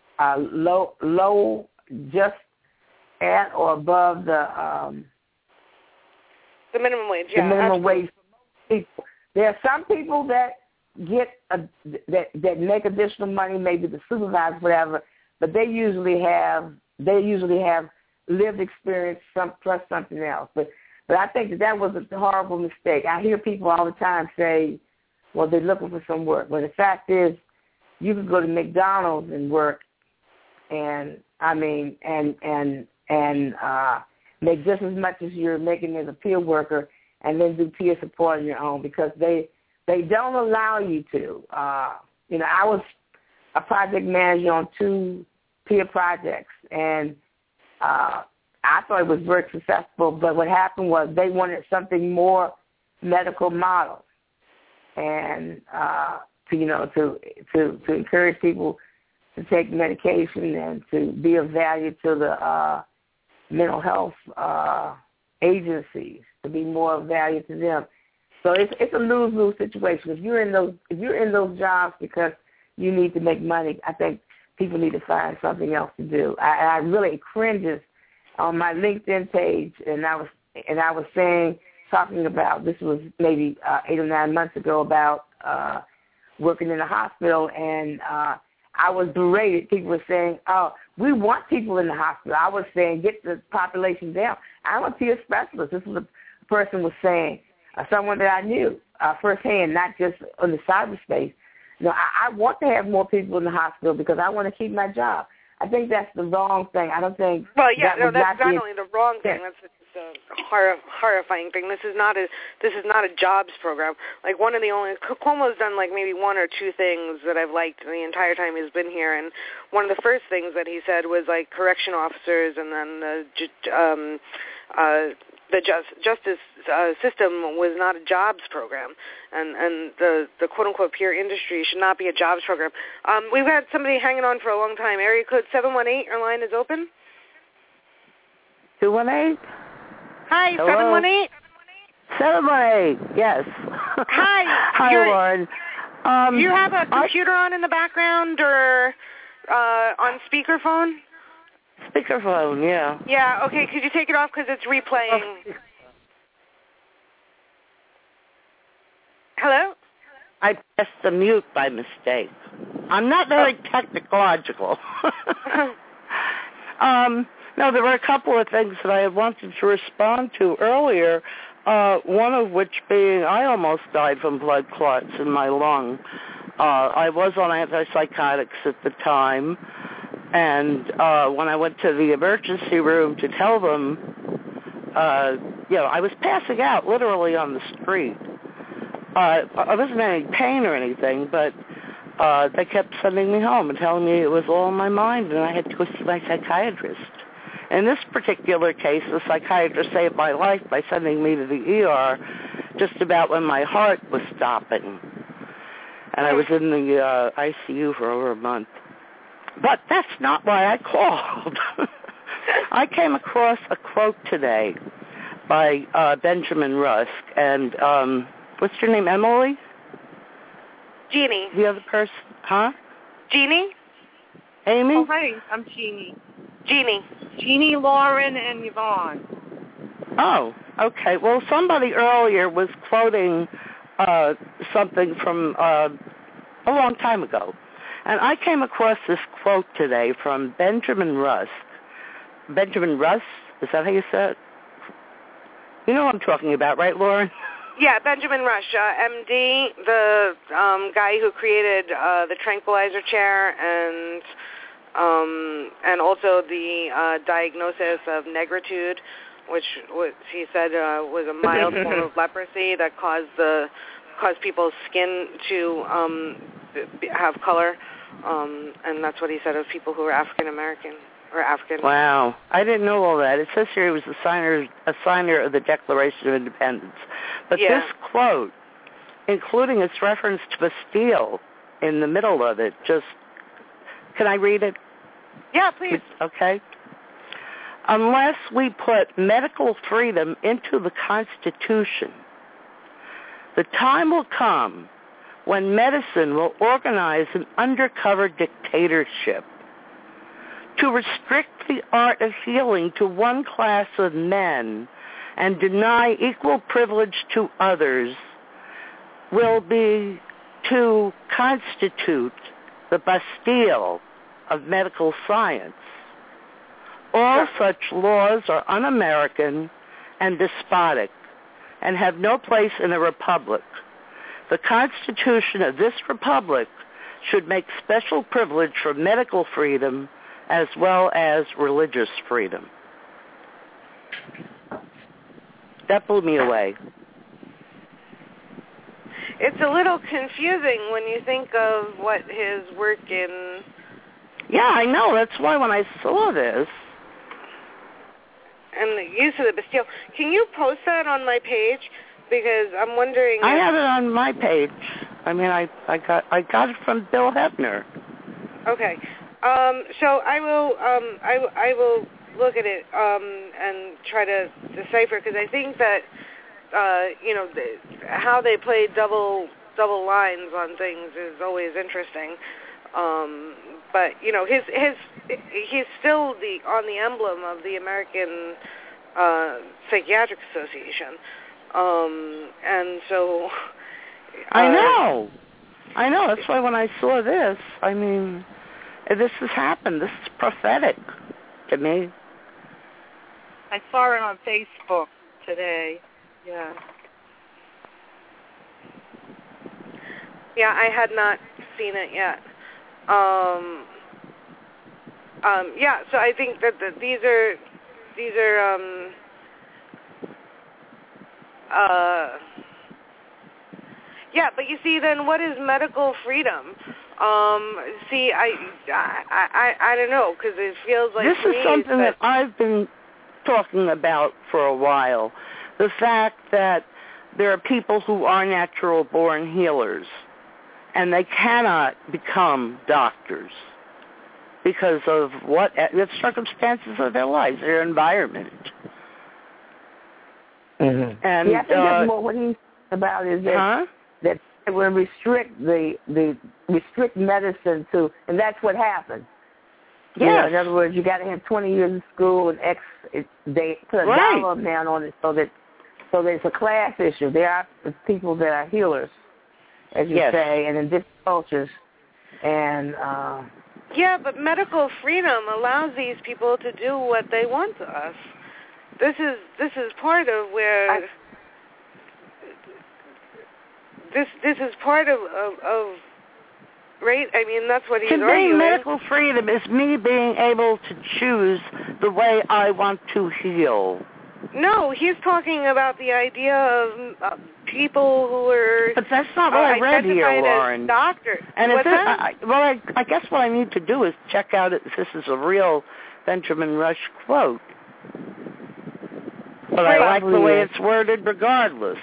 low, just at or above the minimum wage. The yeah, minimum absolutely. wage people. There are some people that get that make additional money, maybe the supervisor, whatever, but they usually have lived experience plus something else. But I think that was a horrible mistake. I hear people all the time say, well, they're looking for some work. Well, the fact is, you can go to McDonald's and work, and make just as much as you're making as a peer worker, and then do peer support on your own, because they don't allow you to. I was a project manager on 2 peer projects, and I thought it was very successful, but what happened was they wanted something more medical model, and to encourage people to take medication and to be of value to the mental health agencies, to be more of value to them. So it's a lose-lose situation. If you're in those jobs because you need to make money, I think people need to find something else to do. I really cringes on my LinkedIn page, and I was talking about, this was maybe 8 or 9 months ago, about working in a hospital, and I was berated. People were saying, oh, we want people in the hospital. I was saying, get the population down. I'm a peer specialist. This is what the person was saying, someone that I knew firsthand, not just on the cyberspace. I want to have more people in the hospital because I want to keep my job. I think that's the wrong thing. I don't think. Well, yeah, that's not only the wrong thing. That's a horrifying thing. This is not a jobs program. Like, Cuomo's done like maybe 1 or 2 things that I've liked the entire time he's been here. And one of the first things that he said was like correction officers, and then the justice system was not a jobs program, and the quote-unquote peer industry should not be a jobs program. We've had somebody hanging on for a long time. Area code 718, your line is open. 218? Hi, hello? 718? 718, yes. Hi. Hi, Lauren. Do you have a computer on in the background or on speakerphone? Speakerphone, yeah. Yeah, okay. Could you take it off because it's replaying? Hello? I pressed the mute by mistake. I'm not very technological. No, there were a couple of things that I had wanted to respond to earlier, one of which being I almost died from blood clots in my lung. I was on antipsychotics at the time, and when I went to the emergency room to tell them, I was passing out literally on the street. I wasn't in any pain or anything, but they kept sending me home and telling me it was all in my mind, and I had to go see my psychiatrist. In this particular case, the psychiatrist saved my life by sending me to the ER just about when my heart was stopping. And I was in the ICU for over a month. But that's not why I called. I came across a quote today by Benjamin Rusk, and what's your name, Emily? Jeannie. The other person, huh? Jeannie? Amy? Oh, hi, I'm Jeannie. Jeannie, Lauren, and Yvonne. Oh, okay. Well, somebody earlier was quoting something from a long time ago. And I came across this quote today from Benjamin Rusk. Benjamin Rusk? Is that how you say it? You know what I'm talking about, right, Lauren? Yeah, Benjamin Rush, MD, the guy who created the tranquilizer chair and also the diagnosis of negritude, which he said was a mild form of leprosy that caused people's skin to have color, and that's what he said of people who were African American or African. Wow, I didn't know all that. It says here he was a signer of the Declaration of Independence, but this quote, including its reference to Bastille in the middle of it, can I read it? Yeah, please. Okay. Unless we put medical freedom into the Constitution, the time will come when medicine will organize an undercover dictatorship. To restrict the art of healing to one class of men and deny equal privilege to others will be to constitute the Bastille of medical science. All such laws are un-American and despotic and have no place in a republic. The Constitution of this republic should make special privilege for medical freedom as well as religious freedom. That blew me away. It's a little confusing when you think of what his work in... Yeah, I know. That's why when I saw this... And the use of the Bastille. Can you post that on my page? Because I'm wondering... I have it on my page. I mean, I got it from Bill Hebner. Okay. So I will look at it and try to decipher, because I think that how they play double lines on things is always interesting. But he's still on the emblem of the American Psychiatric Association, and so I know. That's why when I saw this, I mean, this has happened. This is prophetic to me. I saw it on Facebook today. Yeah. Yeah, I had not seen it yet. Yeah, so I think that these are yeah, but you see, then what is medical freedom? See, I don't know, because it feels like this is something that I've been talking about for a while. The fact that there are people who are natural-born healers, and they cannot become doctors because of the circumstances of their lives, their environment. Mm-hmm. And I think that's what he's about is that that it will restrict restrict medicine to, and that's what happened. Yes. In other words, you got to have 20 years of school and they put a dollar down on it so that it's a class issue. There are people that are healers, as you say, and in different cultures. And yeah, but medical freedom allows these people to do what they want to us. This is part of where this is part of right. I mean, that's what he's arguing. To me, medical freedom is me being able to choose the way I want to heal. No, he's talking about the idea of people who were But that's not what I read here, Lauren. Doctors. And what's that? I guess what I need to do is check out if this is a real Benjamin Rush quote. But I like the way it's worded regardless.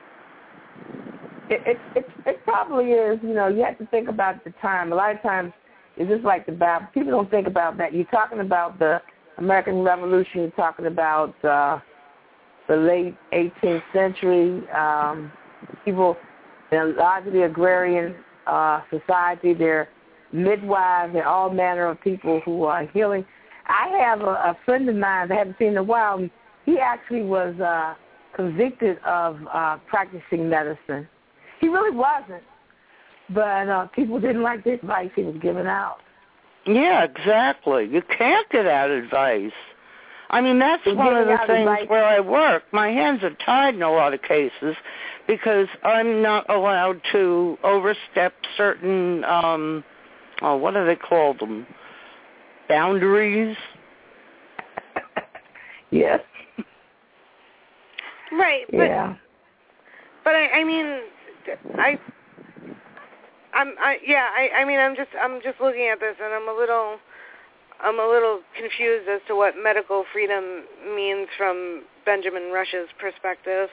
It probably is. You know, you have to think about the time. A lot of times, it's just like the Bible. People don't think about that. You're talking about the American Revolution. You're talking about the late 18th century. People, a lot of the agrarian society, they're midwives and all manner of people who are healing. I have a friend of mine that I haven't seen in a while. He actually was convicted of practicing medicine. He really wasn't, but people didn't like the advice he was giving out. Yeah, exactly. You can't give out advice. I mean, that's one of the things where I work. My hands are tied in a lot of cases because I'm not allowed to overstep certain, what do they call them? Boundaries? Yes. Right. But, yeah. But I mean, I'm just looking at this, and I'm a little confused as to what medical freedom means from Benjamin Rush's perspective.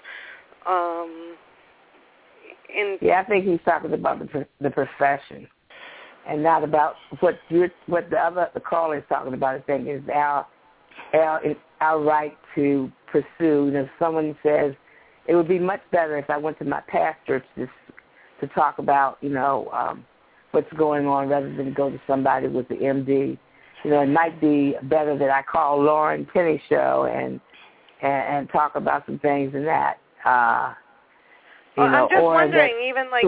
Yeah, I think he's talking about the profession, and not about what the caller is talking about. I think is our right to pursue. You know, someone says it would be much better if I went to my pastor to talk about, you know, what's going on rather than go to somebody with the MD. You know, it might be better that I call Lauren Penny show and talk about some things in that. I'm just wondering, even like.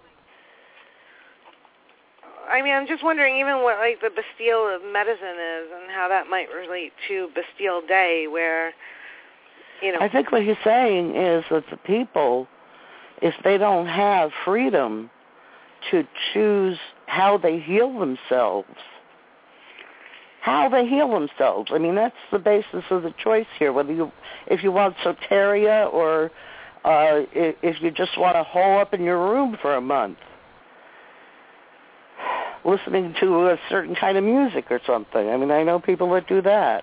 I'm just wondering even what like the Bastille of medicine is and how that might relate to Bastille Day, where, you know. I think what he's saying is that the people, if they don't have freedom to choose how they heal themselves, I mean, that's the basis of the choice here, if you want soteria or if you just want to hole up in your room for a month, listening to a certain kind of music or something. I mean, I know people that do that.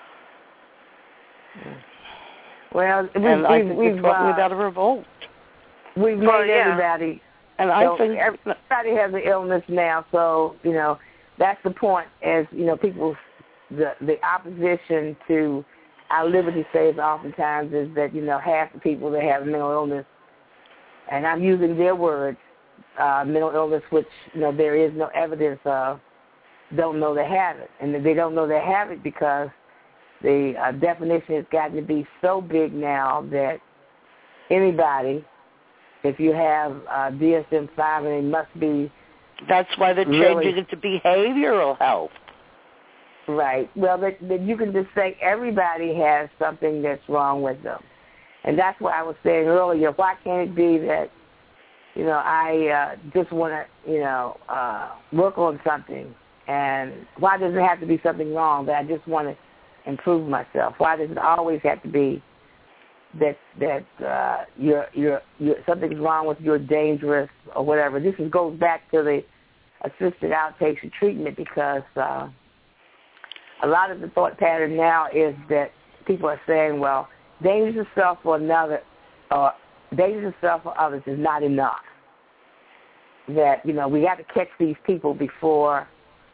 Well, we've talking about a revolt. We've made everybody, and I think everybody has an illness now. So you know, that's the point. As you know, people, the opposition to our liberty says oftentimes is that, you know, half the people that have mental illness, and I'm using their words, mental illness, which, you know, there is no evidence of, don't know they have it. And they don't know they have it because the definition has gotten to be so big now that anybody, if you have DSM-5, and it must be. That's why they're changing it to behavioral health. Right. Well, that you can just say everybody has something that's wrong with them. And that's what I was saying earlier. Why can't it be that, you know, I just want to, you know, work on something? And why does it have to be something wrong that I just want to improve myself? Why does it always have to be that you're something's wrong with you, you're dangerous or whatever? This goes back to the assisted outpatient treatment because a lot of the thought pattern now is that people are saying, well, dangerous self for another or dangerous self for others is not enough. That, you know, we got to catch these people before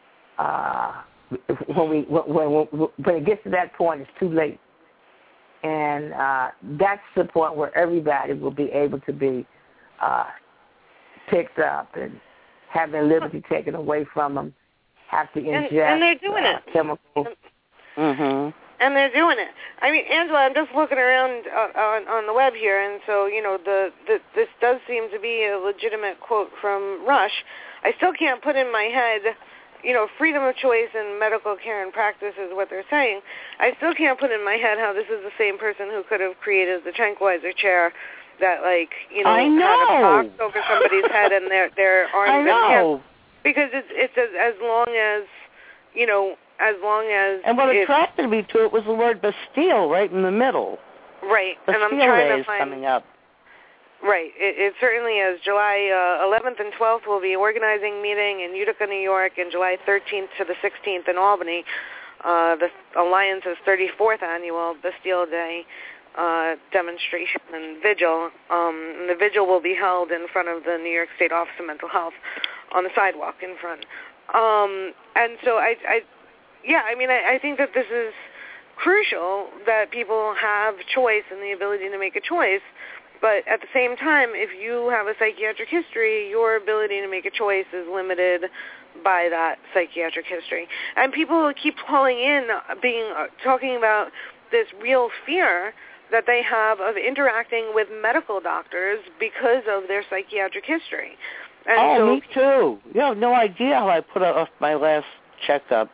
when it gets to that point, it's too late. And that's the point where everybody will be able to be picked up and have their liberty taken away from them, have to ingest and they're doing it. Chemicals. Mm-hmm. And they're doing it. I mean, Angela, I'm just looking around on the web here, and so, you know, this does seem to be a legitimate quote from Rush. I still can't put in my head, you know, freedom of choice in medical care and practice is what they're saying. I still can't put in my head how this is the same person who could have created the tranquilizer chair that, like, you know, had a box over somebody's head and their arms and hands. Because it's as long as, you know, as long as... And what attracted me to it was the word Bastille right in the middle. Right. Bastille and I'm trying Day to find... coming up. Right. It certainly is. July 11th and 12th will be organizing meeting in Utica, New York, and July 13th to the 16th in Albany. The Alliance's 34th annual Bastille Day demonstration and vigil. And the vigil will be held in front of the New York State Office of Mental Health on the sidewalk in front. And so I think that this is crucial that people have choice and the ability to make a choice. But at the same time, if you have a psychiatric history, your ability to make a choice is limited by that psychiatric history. And people keep calling in, talking about this real fear that they have of interacting with medical doctors because of their psychiatric history. And me too. You have no idea how I put off my last checkup.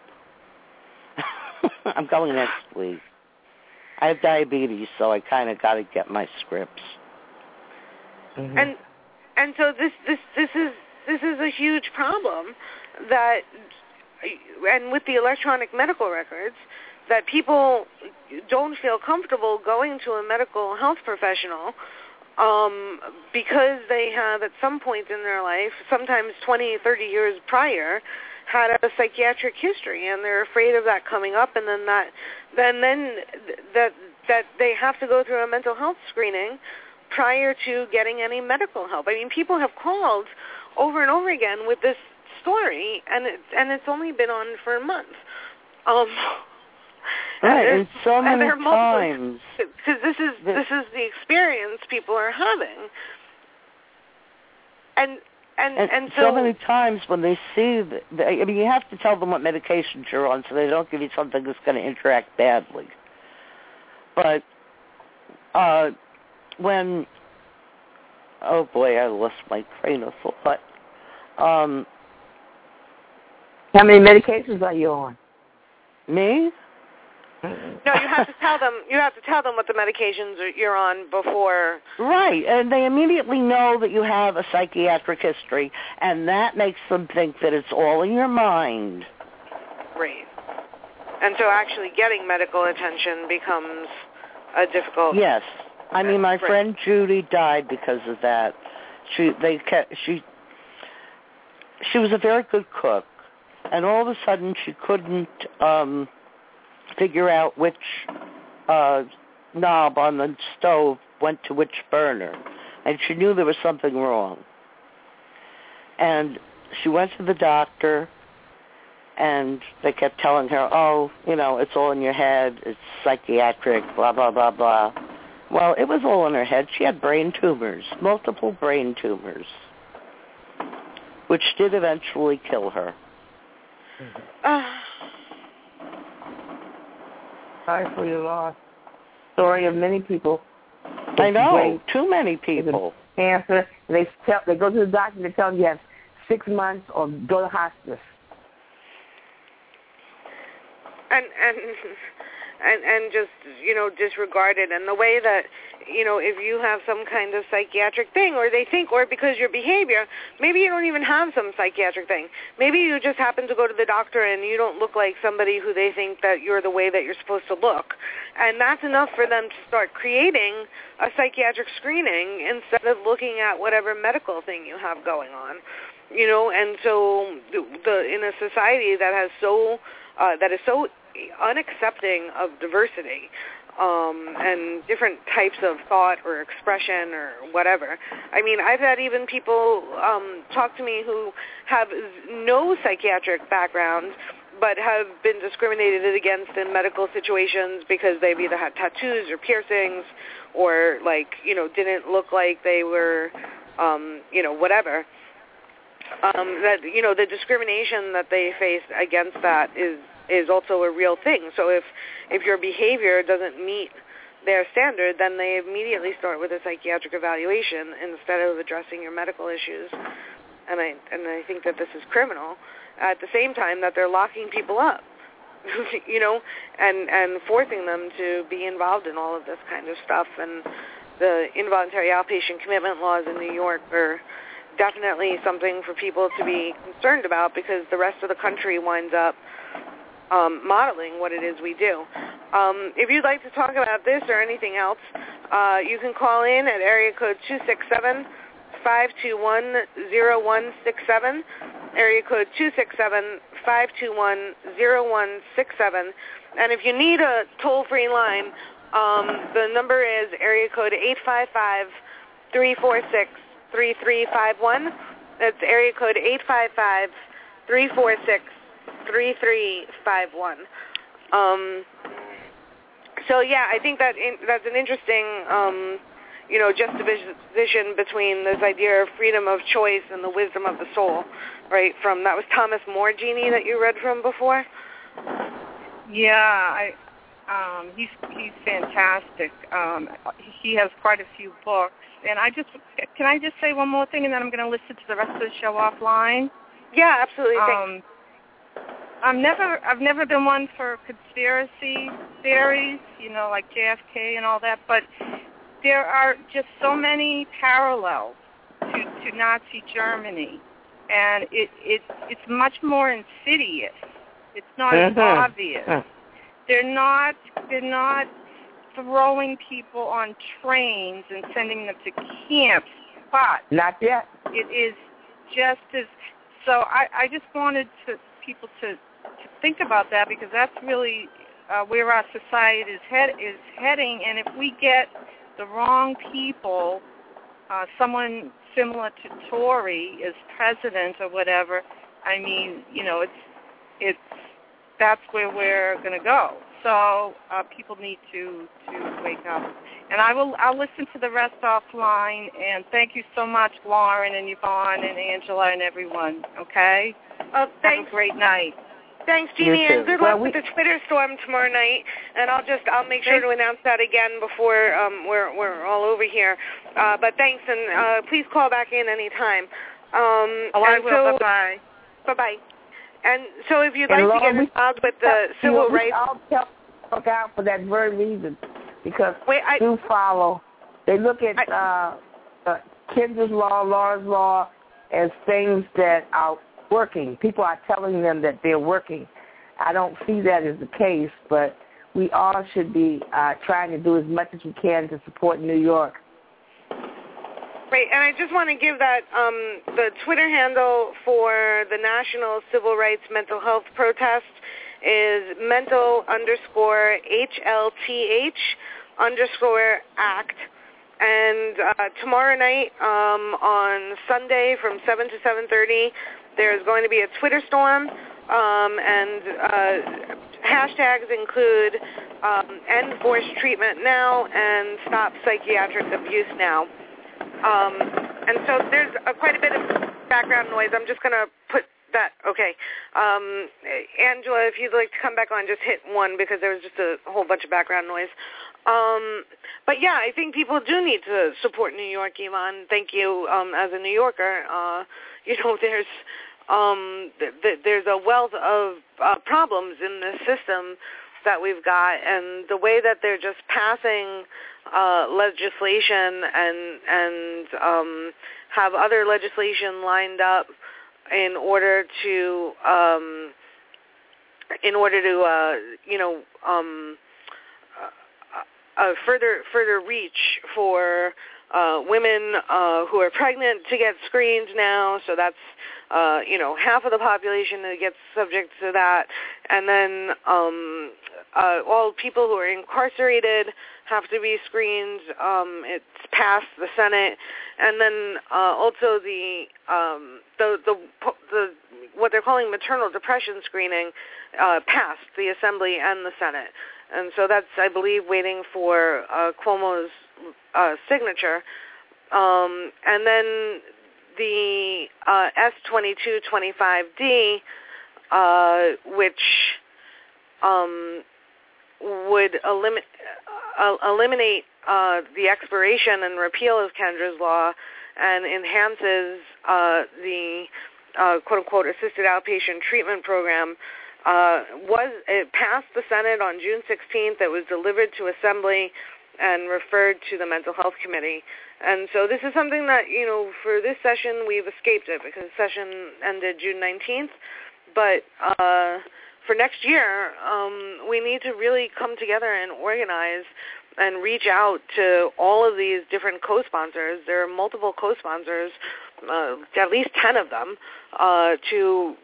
I'm going next week. I have diabetes, so I kind of got to get my scripts. Mm-hmm. And so this is a huge problem that, and with the electronic medical records, that people don't feel comfortable going to a medical health professional because they have at some point in their life, sometimes 20, 30 years prior, had a psychiatric history, and they're afraid of that coming up, and then that they have to go through a mental health screening prior to getting any medical help. I mean, people have called over and over again with this story, and it's only been on for a month. Right, and so many times. Because this is the experience people are having, and so many times when they see, you have to tell them what medications you're on so they don't give you something that's going to interact badly. But when, oh boy, I lost my train of thought. How many medications are you on? Me? No, you have to tell them. You have to tell them what the medications you're on before. Right, and they immediately know that you have a psychiatric history, and that makes them think that it's all in your mind. Right, and so actually getting medical attention becomes a difficult. Yes, I mean my friend Judy died because of that. She was a very good cook, and all of a sudden she couldn't figure out which knob on the stove went to which burner, and she knew there was something wrong. And she went to the doctor, and they kept telling her, oh, it's all in your head, it's psychiatric, blah, blah, blah, blah. Well, it was all in her head. She had brain tumors, multiple brain tumors, which did eventually kill her. Sorry for your loss. Story of many people. I know, too many people. Cancer. They go to the doctor and they tell them you have 6 months or go to hospice. And just disregarded, and the way that if you have some kind of psychiatric thing, or they think, or because your behavior, maybe you don't even have some psychiatric thing. Maybe you just happen to go to the doctor and you don't look like somebody who they think that you're the way that you're supposed to look, and that's enough for them to start creating a psychiatric screening instead of looking at whatever medical thing you have going on. And so in a society that is so unaccepting of diversity and different types of thought or expression or whatever. I mean, I've had even people talk to me who have no psychiatric background but have been discriminated against in medical situations because they've either had tattoos or piercings or, didn't look like they were, whatever. The discrimination that they face against that is also a real thing. So if your behavior doesn't meet their standard, then they immediately start with a psychiatric evaluation instead of addressing your medical issues. And I think that this is criminal. At the same time that they're locking people up, and forcing them to be involved in all of this kind of stuff. And the involuntary outpatient commitment laws in New York are definitely something for people to be concerned about, because the rest of the country winds up modeling what it is we do. If you'd like to talk about this or anything else, You can call in at area code 267-521-0167, area code 267-521-0167. And if you need a toll-free line, the number is area code 855-346-3351. That's area code 855-346-3351. So yeah, I think that's an interesting, juxtaposition between this idea of freedom of choice and the wisdom of the soul, right? That was Thomas More, Jeannie, that you read from before. Yeah, he's fantastic. He has quite a few books, and can I just say one more thing, and then I'm going to listen to the rest of the show offline. Yeah, absolutely. Thanks. I've never been one for conspiracy theories, like JFK and all that, but there are just so many parallels to Nazi Germany, and it's much more insidious. It's not as obvious. They're not throwing people on trains and sending them to camps, but not yet. It is just as so. I just wanted people to think about that, because that's really where our society is heading. And if we get the wrong people, someone similar to Tory as president or whatever, I mean, it's that's where we're going to go. So people need to wake up. And I'll listen to the rest offline. And thank you so much, Lauren and Yvonne and Angela and everyone. Okay. Thanks. Have a great night. Thanks, Jeannie, and good luck with the Twitter storm tomorrow night. And I'll make sure to announce that again before we're all over here. But thanks, and please call back in anytime. I will. Bye-bye. Bye-bye. And so if you'd like to get involved with the civil rights... I'll look out for that very reason, because do follow. They look at Kendra's Law, Laura's Law, as things that are working. People are telling them that they're working. I don't see that as the case, but we all should be trying to do as much as we can to support New York. Right, and I just want to give that the Twitter handle for the National Civil Rights Mental Health Protest is mental_HLTH_act. And tomorrow night on Sunday from 7 to 7:30, there's going to be a Twitter storm, and hashtags include End Forced Treatment Now and Stop Psychiatric Abuse Now. And so there's quite a bit of background noise. I'm just going to put that, okay. Angela, if you'd like to come back on, just hit 1, because there was just a whole bunch of background noise. But yeah, I think people do need to support New York, Yvonne. Thank you. As a New Yorker, there's a wealth of problems in this system that we've got, and the way that they're just passing legislation and have other legislation lined up in order to further reach for women who are pregnant to get screened now. So that's half of the population that gets subject to that, and then all people who are incarcerated have to be screened. It's passed the Senate, and then also the what they're calling maternal depression screening passed the Assembly and the Senate, and so that's, I believe, waiting for Cuomo's signature, and then the S-2225D, which would eliminate the expiration and repeal of Kendra's Law and enhances the quote-unquote assisted outpatient treatment program, it passed the Senate on June 16th. It was delivered to Assembly and referred to the Mental Health Committee. And so this is something that, for this session we've escaped it, because the session ended June 19th. But for next year, we need to really come together and organize and reach out to all of these different co-sponsors. There are multiple co-sponsors, at least 10 of them, to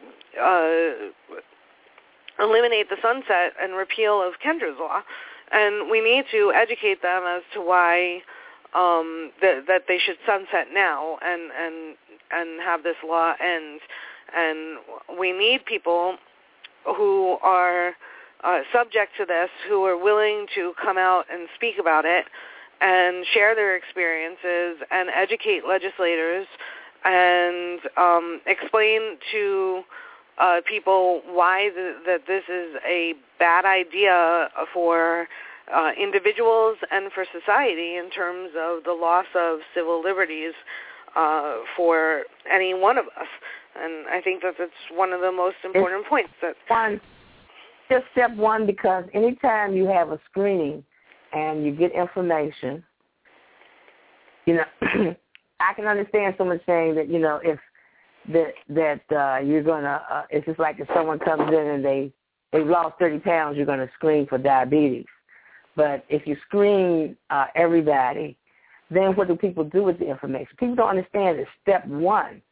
eliminate the sunset and repeal of Kendra's law. And we need to educate them as to why that they should sunset now and have this law end. And we need people who are subject to this, who are willing to come out and speak about it and share their experiences and educate legislators and explain to people why that this is a bad idea for individuals and for society in terms of the loss of civil liberties for any one of us. And I think that that's one of the most important points. Just step one, because anytime you have a screening and you get information, you know, I can understand someone saying that, you know, if you're gonna, it's just like if someone comes in and they've lost 30 pounds, you're gonna screen for diabetes. But if you screen everybody, then what do people do with the information? People don't understand that step one.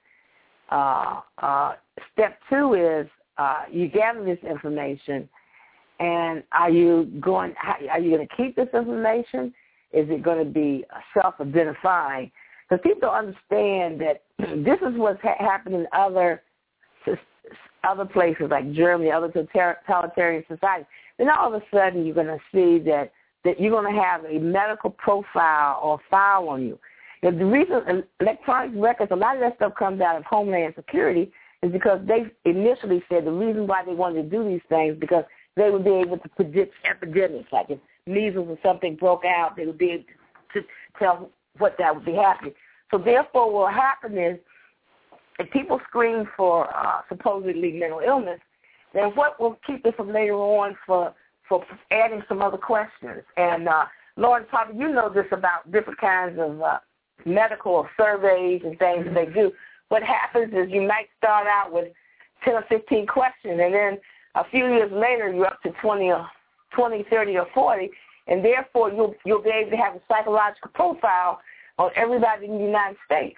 Step two is you gather this information, and are you going to keep this information? Is it going to be self-identifying? Because people don't understand that this is what's happening in other places like Germany, other totalitarian societies. Then all of a sudden you're going to see that you're going to have a medical profile or file on you. Now, the reason electronic records, a lot of that stuff comes out of Homeland Security, is because they initially said the reason why they wanted to do these things because they would be able to predict epidemics. Like if measles or something broke out, they would be able to tell what that would be happening. So therefore what will happen is if people screen for supposedly mental illness, then what will keep it from later on for adding some other questions? And Lauren, probably you know this about different kinds of medical surveys and things that they do. What happens is you might start out with 10 or 15 questions, and then a few years later you're up to 20, 30, or 40, and therefore you'll be able to have a psychological profile on everybody in the United States.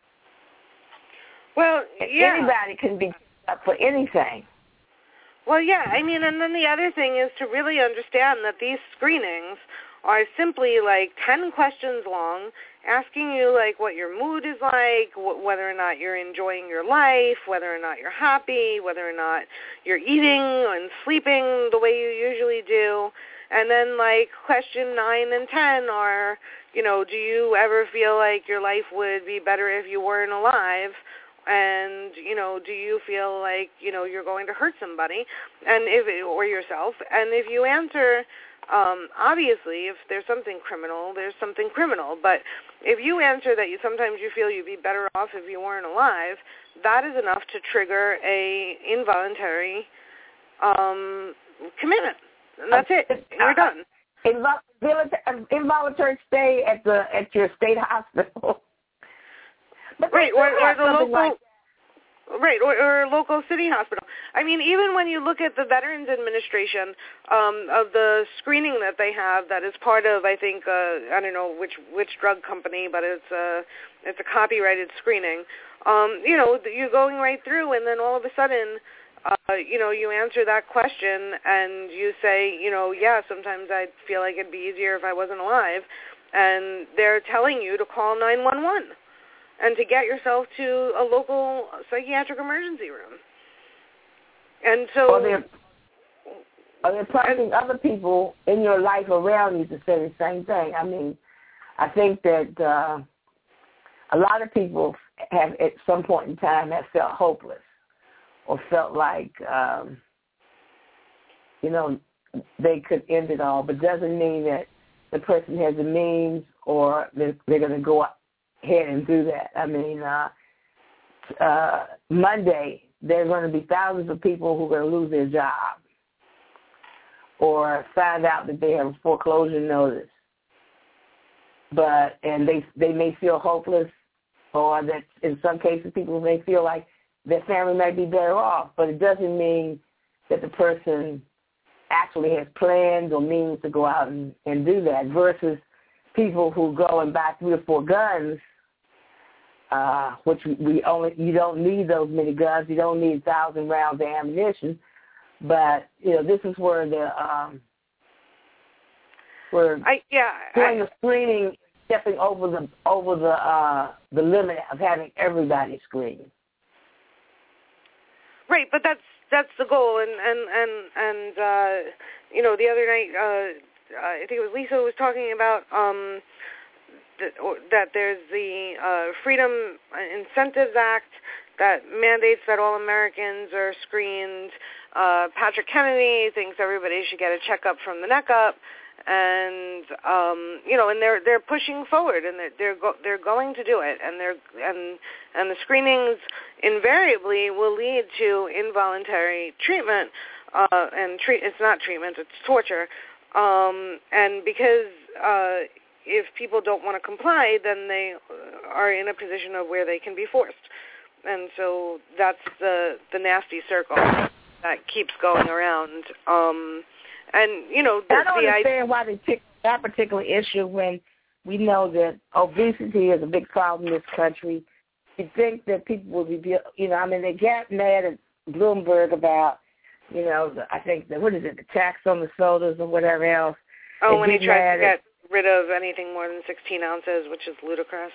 Well, yeah. Anybody can be up for anything. Well, yeah, I mean, and then the other thing is to really understand that these screenings are simply like 10 questions long, asking you like what your mood is like, whether or not you're enjoying your life, whether or not you're happy, whether or not you're eating and sleeping the way you usually do. And then like question 9 and 10 are, you know, do you ever feel like your life would be better if you weren't alive? And, you know, do you feel like, you know, you're going to hurt somebody or yourself? And if you answer, obviously, if there's something criminal, there's something criminal. But if you answer that sometimes you feel you'd be better off if you weren't alive, that is enough to trigger a involuntary commitment. And that's it. You're done. Involuntary stay at your state hospital. Right, or the local, right, or local city hospital. I mean, even when you look at the Veterans Administration of the screening that they have, that is part of, I think, I don't know which drug company, but it's a copyrighted screening. You know, you're going right through, and then all of a sudden, you know, you answer that question, and you say, you know, yeah, sometimes I feel like it'd be easier if I wasn't alive, and they're telling you to call 911. And to get yourself to a local psychiatric emergency room. And so... Or they're prompting other people in your life around you to say the same thing. I mean, I think that a lot of people have at some point in time have felt hopeless or felt like, you know, they could end it all, but doesn't mean that the person has the means or they're going to go ahead and do that. I mean, Monday, there are going to be thousands of people who are going to lose their job or find out that they have a foreclosure notice. And they may feel hopeless, or that in some cases people may feel like their family may be better off, but it doesn't mean that the person actually has plans or means to go out and do that, versus people who go and buy 3 or 4 guns, which you don't need those many guns. You don't need 1,000 rounds of ammunition. But this is where doing the screening, stepping over the limit of having everybody screened. Right, but that's the goal, and the other night, I think it was Lisa who was talking about that there's the Freedom Incentives Act that mandates that all Americans are screened. Patrick Kennedy thinks everybody should get a checkup from the neck up, and and they're pushing forward, and they're going to do it, and the screenings invariably will lead to involuntary treatment, it's not treatment, it's torture, and because if people don't want to comply, then they are in a position of where they can be forced, and so that's the nasty circle that keeps going around. I don't understand why they picked that particular issue when we know that obesity is a big problem in this country. You think that people will be, they get mad at Bloomberg about, I think the tax on the sodas or whatever else. Oh, when he tries to get rid of anything more than 16 ounces, which is ludicrous.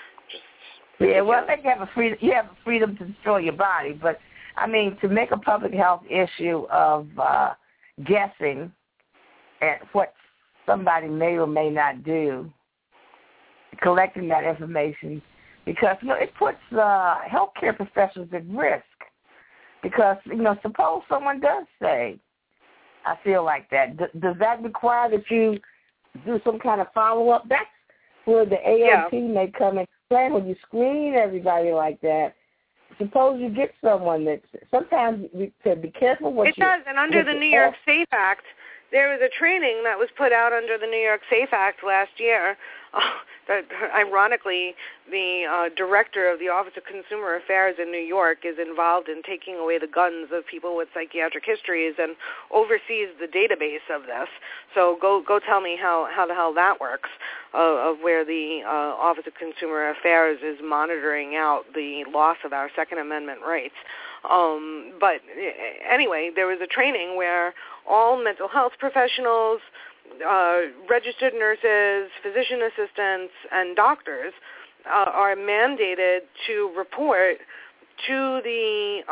Well, I think you have a freedom to destroy your body, but to make a public health issue of guessing at what somebody may or may not do, collecting that information, because it puts healthcare professionals at risk. Because suppose someone does say, "I feel like that." Does that require that you do some kind of follow-up? That's where the AOP may come and explain. When you screen everybody like that, suppose you get someone that sometimes you have to be careful what it does. And under the New York SAFE Act, there was a training that was put out under the New York SAFE Act last year. That ironically, the director of the Office of Consumer Affairs in New York is involved in taking away the guns of people with psychiatric histories and oversees the database of this. So go tell me how the hell that works, of where the Office of Consumer Affairs is monitoring out the loss of our Second Amendment rights. But anyway, there was a training where all mental health professionals, registered nurses, physician assistants, and doctors are mandated to report to the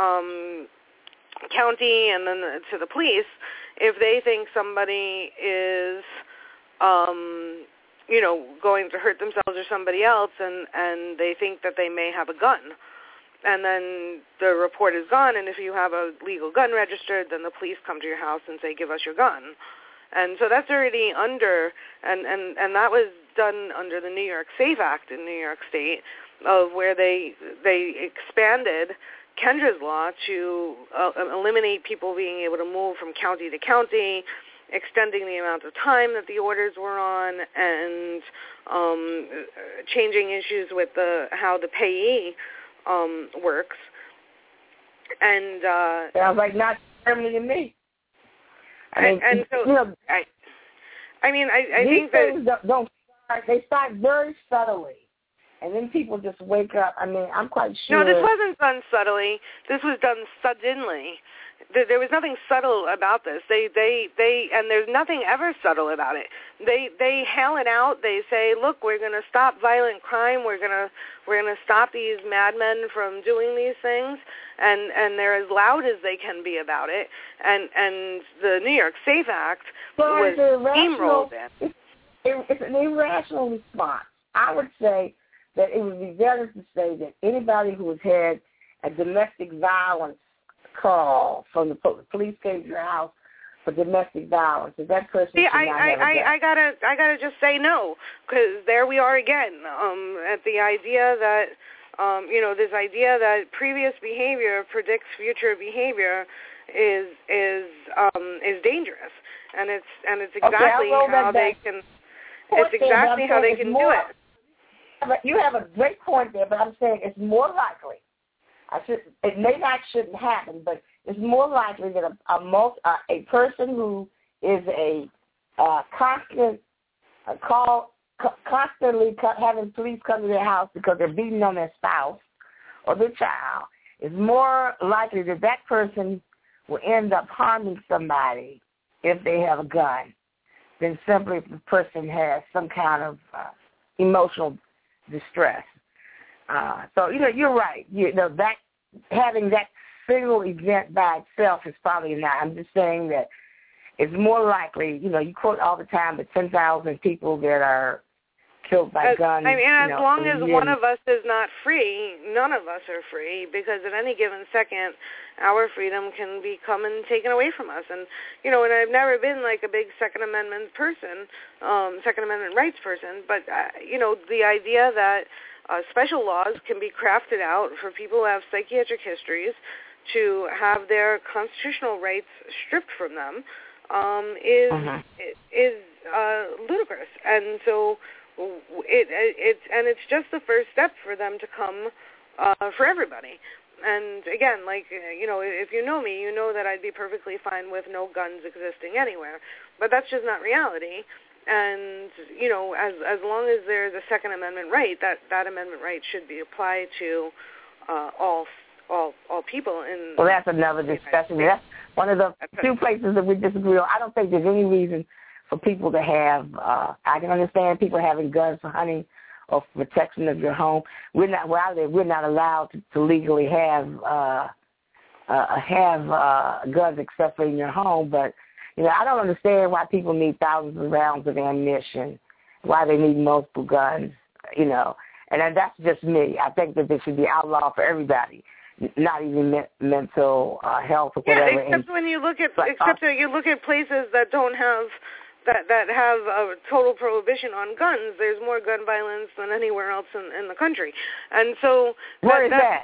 county and then to the police if they think somebody is, going to hurt themselves or somebody else, and they think that they may have a gun. And then the report is gone, and if you have a legal gun registered, then the police come to your house and say, "Give us your gun." And so that's already under, and that was done under the New York SAFE Act in New York State, of where they expanded Kendra's law to eliminate people being able to move from county to county, extending the amount of time that the orders were on, and changing issues with how the payee works. And sounds like not family to me. I think that don't start. They start very subtly, and then people just wake up. I'm quite sure. No, this wasn't done subtly. This was done suddenly. There was nothing subtle about this. They and there's nothing ever subtle about it. They hail it out. They say, "Look, we're going to stop violent crime. We're going to stop these madmen from doing these things," and they're as loud as they can be about it. And the New York SAFE Act was steamrolled in. It's an irrational response. I would say that it would be better to say that anybody who has had a domestic violence call from the police came to your house for domestic violence, is that person? See, I gotta just say no, because there we are again at the idea that this idea that previous behavior predicts future behavior is dangerous, and it's exactly how they can. It's exactly how they can do it. You have a great point there, but I'm saying it's more likely. It shouldn't happen, but it's more likely that a person who is constantly having police come to their house because they're beating on their spouse or their child, is more likely that that person will end up harming somebody if they have a gun than simply if the person has some kind of emotional distress. So, you're right. That having that single event by itself is probably not. I'm just saying that it's more likely, you quote all the time the 10,000 people that are killed by guns. I mean, as long as one of us is not free, none of us are free, because at any given second, our freedom can be come and taken away from us. And, and I've never been like a big Second Amendment person, Second Amendment rights person, but, the idea that special laws can be crafted out for people who have psychiatric histories to have their constitutional rights stripped from them is ludicrous. And so it's just the first step for them to come for everybody. And again, if you know me, you know that I'd be perfectly fine with no guns existing anywhere. But that's just not reality. And, as long as there's a Second Amendment right, that amendment right should be applied to all people. Well, that's another discussion. That's one of the two places that we disagree on. I don't think there's any reason for people to have, I can understand people having guns for hunting or for protection of your home. We're not allowed to legally have guns except for in your home, but I don't understand why people need thousands of rounds of ammunition, why they need multiple guns, and that's just me. I think that they should be outlawed for everybody, not even mental health or whatever. Yeah, except when you look at you look at places that don't have that have a total prohibition on guns. There's more gun violence than anywhere else in the country, and so where is that?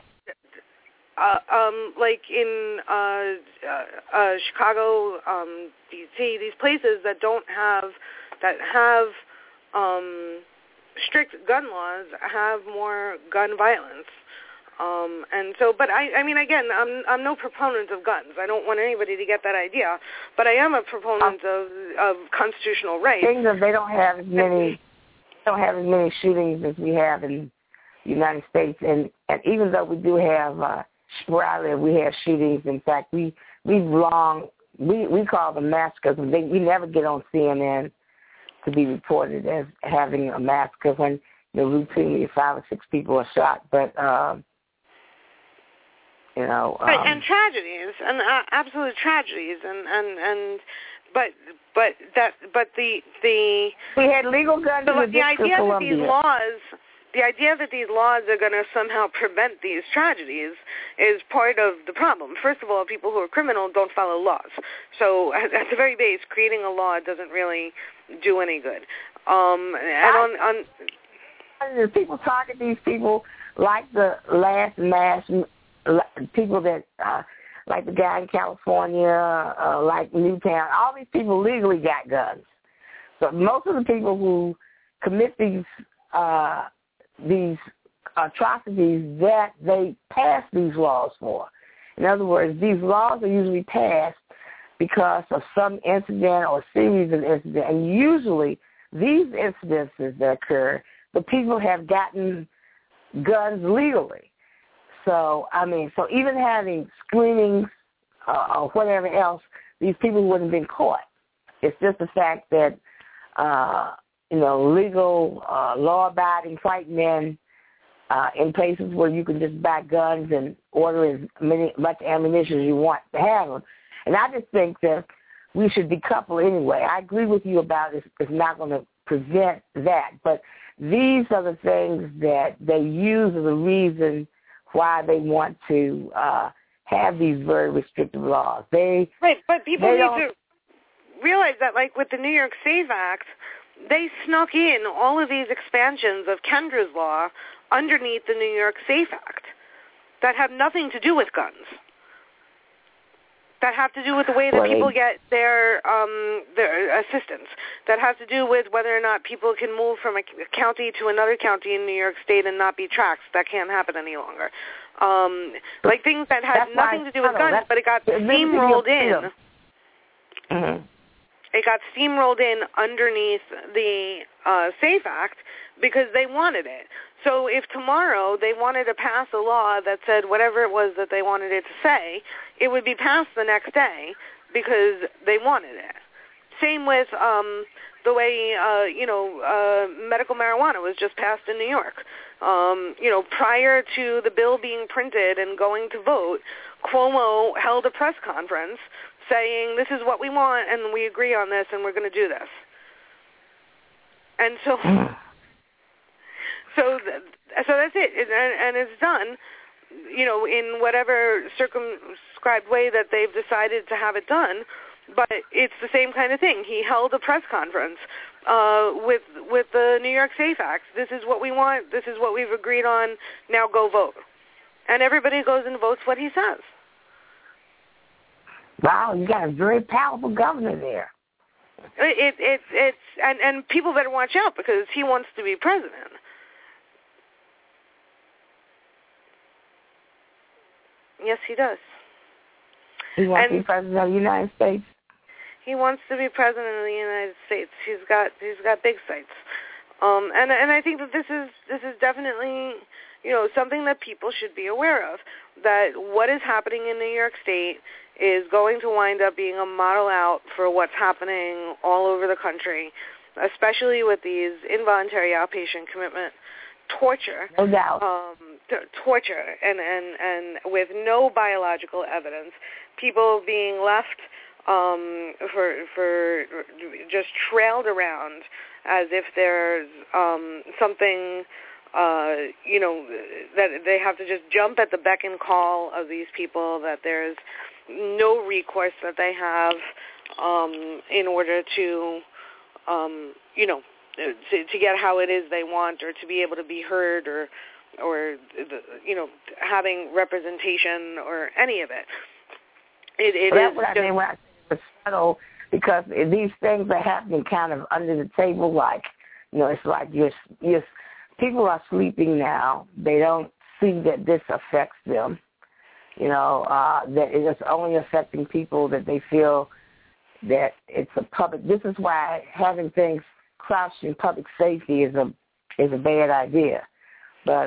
Like in Chicago, D.C., these places that have strict gun laws have more gun violence. And so, but I mean, again, I'm no proponent of guns. I don't want anybody to get that idea. But I am a proponent of constitutional rights. Things that they don't have as many shootings as we have in the United States, and even though we do have where I live, we have shootings. In fact, we call them massacres. We never get on CNN to be reported as having a massacre when routinely 5 or 6 people are shot. But and tragedies, and absolute tragedies, but the we had legal guns in the idea that these laws are going to somehow prevent these tragedies is part of the problem. First of all, people who are criminal don't follow laws. So at the very base, creating a law doesn't really do any good. People target these people like the last mass people that like the guy in California, like Newtown. All these people legally got guns. So most of the people who commit these atrocities that they pass these laws for. In other words, these laws are usually passed because of some incident or series of incidents. And usually these incidences that occur, the people have gotten guns legally. So, so even having screenings or whatever else, these people wouldn't have been caught. It's just the fact that, legal, law-abiding white men in places where you can just buy guns and order as much ammunition as you want to have them. And I just think that we should decouple anyway. I agree with you about it's not going to prevent that, but these are the things that they use as a reason why they want to have these very restrictive laws. Right, but people need to realize that, like with the New York SAFE Act, they snuck in all of these expansions of Kendra's law underneath the New York SAFE Act that have nothing to do with guns, that have to do with the way that people get their assistance, that has to do with whether or not people can move from a county to another county in New York State and not be tracked. That can't happen any longer. like things that had nothing to do with guns, but it got steamrolled in. Mm-hmm. It got steamrolled in underneath the SAFE Act because they wanted it. So if tomorrow they wanted to pass a law that said whatever it was that they wanted it to say, it would be passed the next day because they wanted it. Same with the way, medical marijuana was just passed in New York. Prior to the bill being printed and going to vote, Cuomo held a press conference saying, this is what we want, and we agree on this, and we're going to do this. And so that's it, and it's done, in whatever circumscribed way that they've decided to have it done. But it's the same kind of thing. He held a press conference with the New York SAFE Act. This is what we want. This is what we've agreed on. Now go vote. And everybody goes and votes what he says. Wow, you got a very powerful governor there. And people better watch out because he wants to be president. Yes, he does. He wants to be president of the United States. He wants to be president of the United States. He's got big sights, and I think that this is definitely something that people should be aware of. That what is happening in New York State is going to wind up being a model out for what's happening all over the country, especially with these involuntary outpatient commitment torture. No doubt. Torture and with no biological evidence, people being left for just trailed around as if there's something that they have to just jump at the beck and call of these people, that there's no recourse that they have in order to to get how it is they want, or to be able to be heard, or having representation, or any of it. That's what I mean when I say it's subtle, because these things are happening kind of under the table, like, it's like you're people are sleeping now. They don't see that this affects them, that it is only affecting people that they feel that it's a public. This is why having things crouched in public safety is a bad idea. But,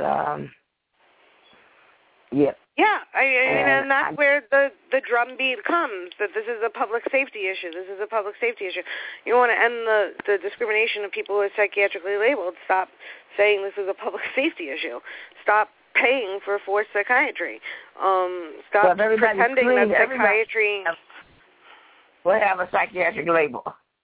yeah. Yeah, and that's where the drumbeat comes, that this is a public safety issue. This is a public safety issue. You want to end the discrimination of people who are psychiatrically labeled. Stop saying this is a public safety issue. Stop paying for forced psychiatry. Stop pretending that psychiatry will have a psychiatric label.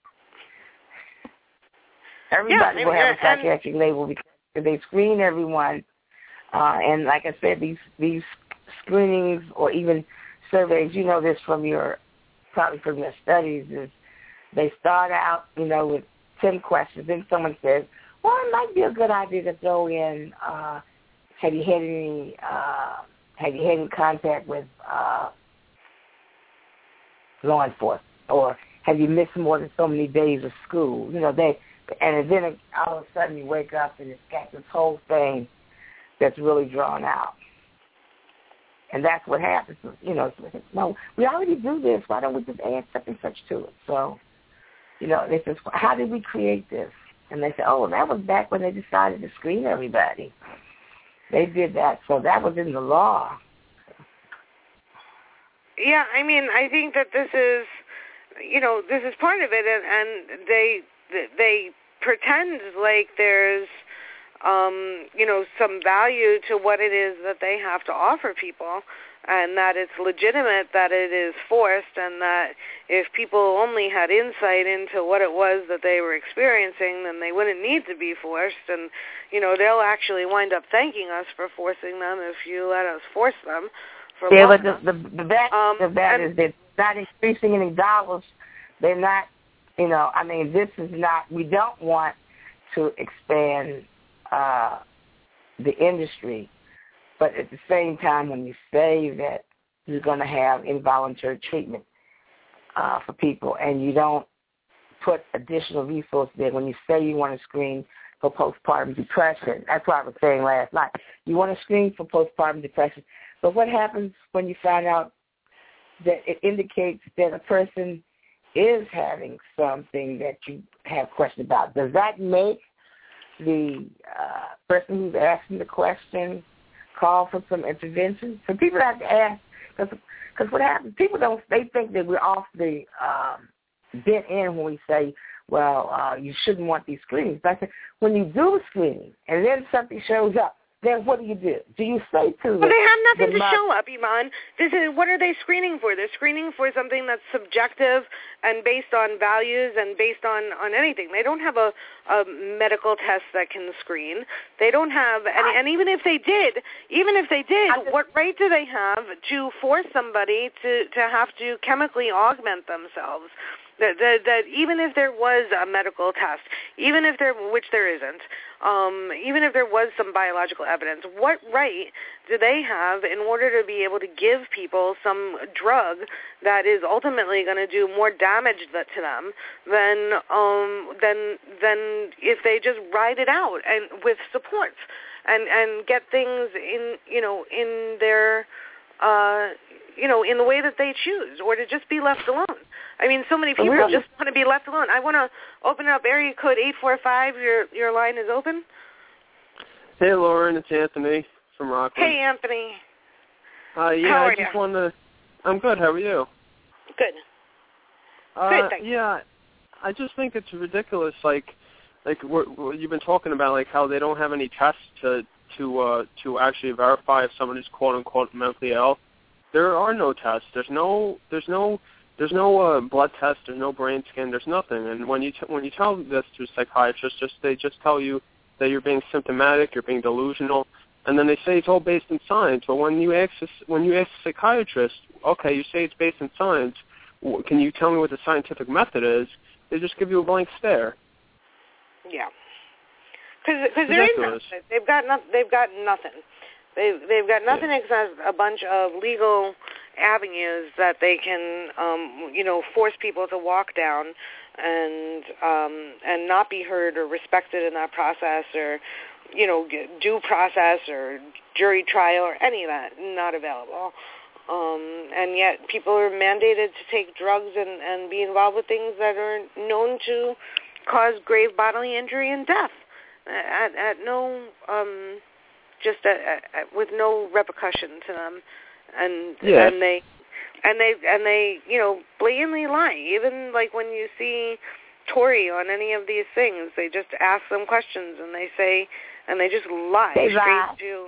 Everybody will have a psychiatric label because they screen everyone. And like I said, these screenings or even surveys, this probably from your studies, is they start out, with 10 questions. Then someone says, well, it might be a good idea to throw in, have you had any contact with law enforcement, or have you missed more than so many days of school? And then all of a sudden you wake up and it's got this whole thing that's really drawn out. And that's what happens. No, we already do this. Why don't we just add such and such to it? So, they say, how did we create this? And they say, oh, that was back when they decided to screen everybody. They did that. So that was in the law. Yeah, I think that this is, this is part of it. And they pretend like there's, some value to what it is that they have to offer people, and that it's legitimate that it is forced, and that if people only had insight into what it was that they were experiencing, then they wouldn't need to be forced, and, they'll actually wind up thanking us for forcing them if you let us force them. Yeah, but the bad is they're not increasing any dollars. They're not, this is not, we don't want to expand the industry, but at the same time, when you say that you're going to have involuntary treatment for people, and you don't put additional resources there, when you say you want to screen for postpartum depression. That's what I was saying last night. You want to screen for postpartum depression. But what happens when you find out that it indicates that a person is having something that you have questions about? Does that make the person who's asking the question call for some intervention? So people have to ask, because what happens, people they think that we're off the bent end when we say, well, you shouldn't want these screenings. But I said, when you do the screening and then something shows up, then what do? Do you say to them? Well, they have nothing to show up, Iman. What are they screening for? They're screening for something that's subjective and based on values and based on anything. They don't have a medical test that can screen. They don't have any, and even if they did, what right do they have to force somebody to have to chemically augment themselves? That even if there was a medical test, which there isn't, even if there was some biological evidence, what right do they have in order to be able to give people some drug that is ultimately going to do more damage to them than if they just ride it out and with supports and get things in their in the way that they choose, or to just be left alone. I mean, so many people just want to be left alone. I want to open up area code 845. Your line is open. Hey, Lauren, it's Anthony from Rockland. Hey, Anthony. How are you? I'm good. How are you? Good. Good, thanks. Yeah, I just think it's ridiculous. Like you've been talking about, like how they don't have any tests to actually verify if someone is quote unquote mentally ill. There are no tests. There's no blood test. There's no brain scan. There's nothing. And when you tell this to a psychiatrist, they just tell you that you're being symptomatic, you're being delusional, and then they say it's all based in science. But when you ask a psychiatrist, okay, you say it's based in science, can you tell me what the scientific method is? They just give you a blank stare. Yeah, because there is nothing. They've got nothing. They've got nothing except a bunch of legal avenues that they can, force people to walk down and not be heard or respected in that process, or due process or jury trial or any of that. Not available. And yet people are mandated to take drugs and be involved with things that are known to cause grave bodily injury and death at no with no repercussion to them, and they blatantly lie. Even like when you see Tory on any of these things, they just ask them questions and they just lie straight to.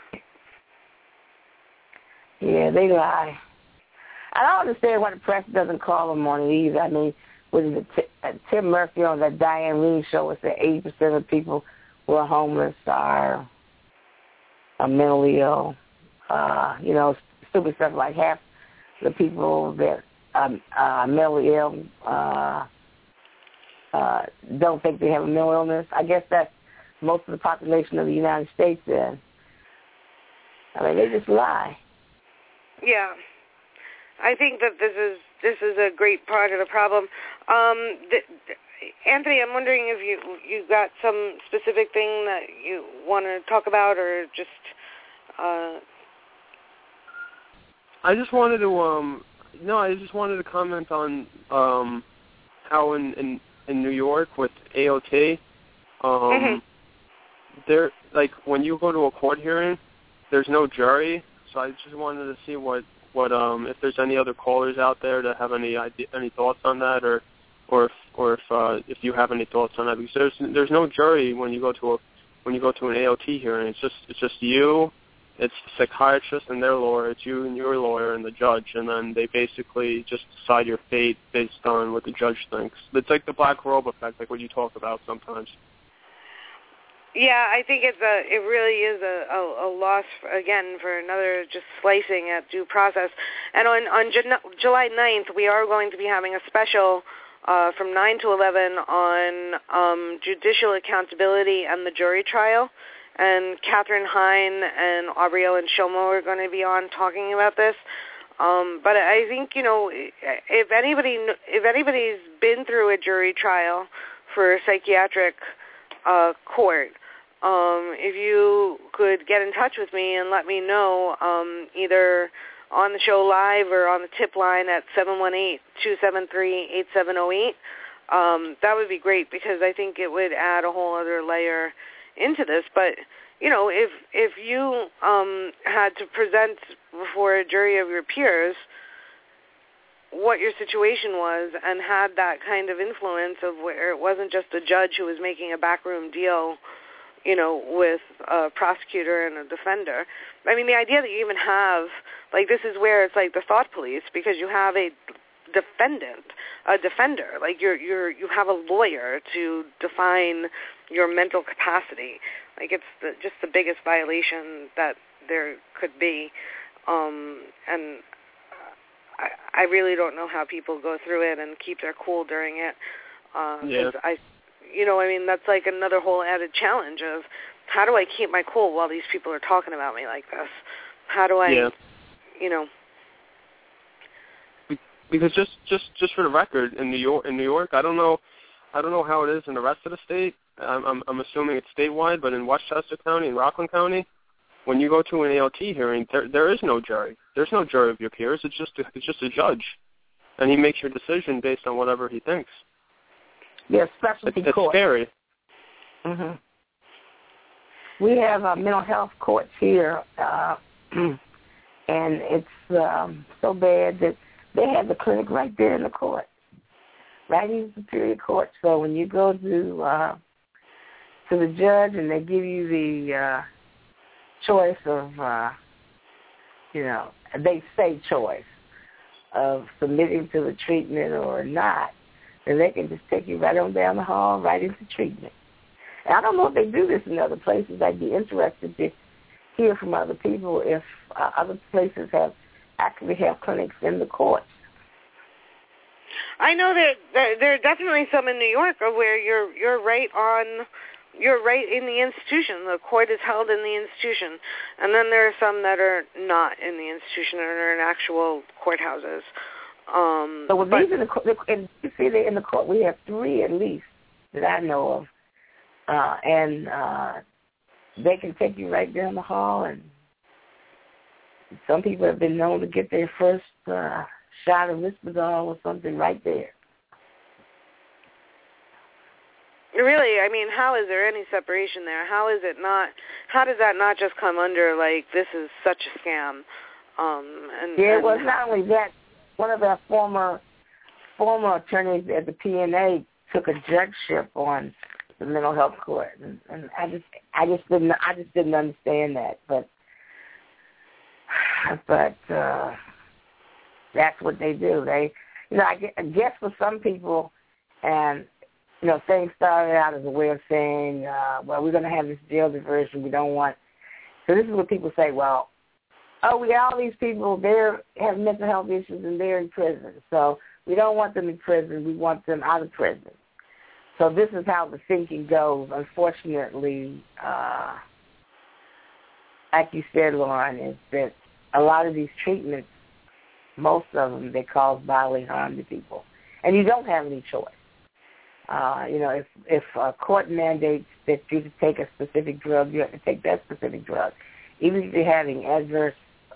Yeah, they lie. I don't understand why the press doesn't call them on it either. I mean, with Tim Murphy on that Diane Reed show, it said 80% of people who are homeless are mentally ill. Stupid stuff like half the people that are mentally ill don't think they have a mental illness. I guess that's most of the population of the United States then. I mean, they just lie. Yeah. I think that this is a great part of the problem. Anthony, I'm wondering if you got some specific thing that you want to talk about, or just. I just wanted to comment on how in New York with AOT, there, like when you go to a court hearing, there's no jury. So I just wanted to see what if there's any other callers out there that have any thoughts on that, or if you have any thoughts on that, because there's no jury when you go to an AOT hearing. It's just you, it's the psychiatrist and their lawyer, it's you and your lawyer and the judge, and then they basically just decide your fate based on what the judge thinks. It's like the black robe effect, like what you talk about sometimes. Yeah, I think it really is a loss, again, for another just slicing at due process. And on July 9th, we are going to be having a special from 9 to 11 on judicial accountability and the jury trial. And Catherine Hine and Aubrey Ellen Shomo are going to be on talking about this. But I think, if anybody's been through a jury trial for psychiatric court. If you could get in touch with me and let me know, either on the show live or on the tip line at 718-273-8708, that would be great, because I think it would add a whole other layer into this. But, you know, if you had to present before a jury of your peers what your situation was and had that kind of influence of where it wasn't just a judge who was making a backroom deal, you know, with a prosecutor and a defender. I mean, the idea that you even have, like, this is where it's like the thought police, because you have a defender, like you have a lawyer to define your mental capacity. Like, it's just the biggest violation that there could be. And I really don't know how people go through it and keep their cool during it. You know, I mean, that's like another whole added challenge of how do I keep my cool while these people are talking about me like this? How do I, you know? Because just for the record, in New York, I don't know how it is in the rest of the state. I'm assuming it's statewide, but in Westchester County and Rockland County, when you go to an ALT hearing, there is no jury. There's no jury of your peers. It's just a judge, and he makes your decision based on whatever he thinks. Yeah, specialty court. It's scary. Mhm. We have mental health courts here, and it's so bad that they have the clinic right there in the court, right in the Superior Court. So when you go to the judge and they give you the choice of, you know, they say choice of submitting to the treatment or not, and they can just take you right on down the hall, right into treatment. And I don't know if they do this in other places. I'd be interested to hear from other people if other places actually have clinics in the courts. I know there are definitely some in New York where you're right in the institution. The court is held in the institution, and then there are some that are not in the institution and are in actual courthouses. So with these in the court, and you see they're in the court, we have 3 at least that I know of, and they can take you right down the hall, and some people have been known to get their first shot of Risperdal or something right there. Really, I mean, how is there any separation there? How does that not just come under, like, this is such a scam? Well, not only that, one of our former attorneys at the PNA took a judgeship on the mental health court, and I just didn't understand that, but that's what they do. They, you know, I guess for some people, and you know, things started out as a way of saying, well, we're going to have this jail diversion. We don't want. So this is what people say. Well, we got all these people. They have mental health issues and they're in prison. So we don't want them in prison. We want them out of prison. So this is how the thinking goes. Unfortunately, like you said, Lauren, is that a lot of these treatments, most of them, they cause bodily harm to people, and you don't have any choice. You know, if a court mandates that you to take a specific drug, you have to take that specific drug. Even if you're having adverse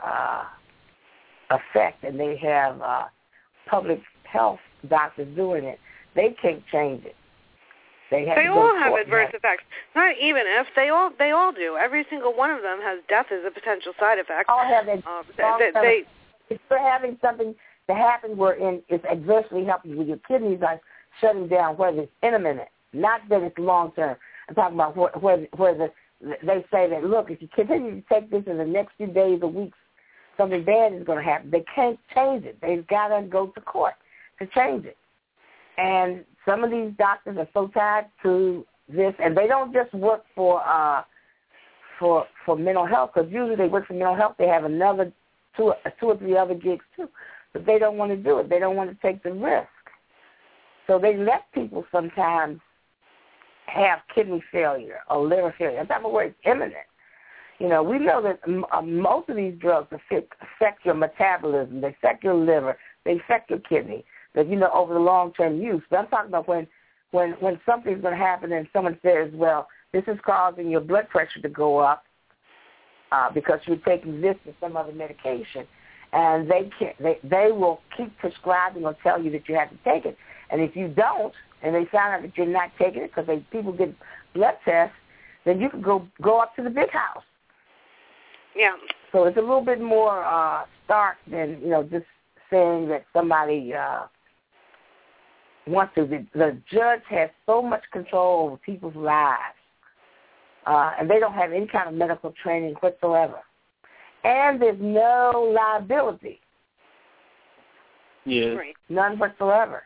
effect and they have public health doctors doing it, they can't change it. They all have adverse effects. Not even if they all do. Every single one of them has death as a potential side effect. All have that. If you're having something to happen where it's adversely helping with your kidneys are shutting down, whether it's in a minute, not that it's long term. I'm talking about where they say that, look, if you continue to take this in the next few days or weeks, something bad is going to happen. They can't change it. They've got to go to court to change it. And some of these doctors are so tied to this, and they don't just work for mental health, because usually they work for mental health. They have another two or three other gigs too, but they don't want to do it. They don't want to take the risk. So they let people sometimes have kidney failure or liver failure. I'm talking about where it's imminent. You know, we know that most of these drugs affect your metabolism. They affect your liver. They affect your kidney. That, you know, over the long-term use. But I'm talking about when when something's going to happen and someone says, well, this is causing your blood pressure to go up because you're taking this or some other medication, and they will keep prescribing or tell you that you have to take it. And if you don't, and they find out that you're not taking it because people get blood tests, then you can go up to the big house. Yeah. So it's a little bit more stark than, just saying that somebody wants to. The judge has so much control over people's lives, and they don't have any kind of medical training whatsoever. And there's no liability. Yeah. Right. None whatsoever.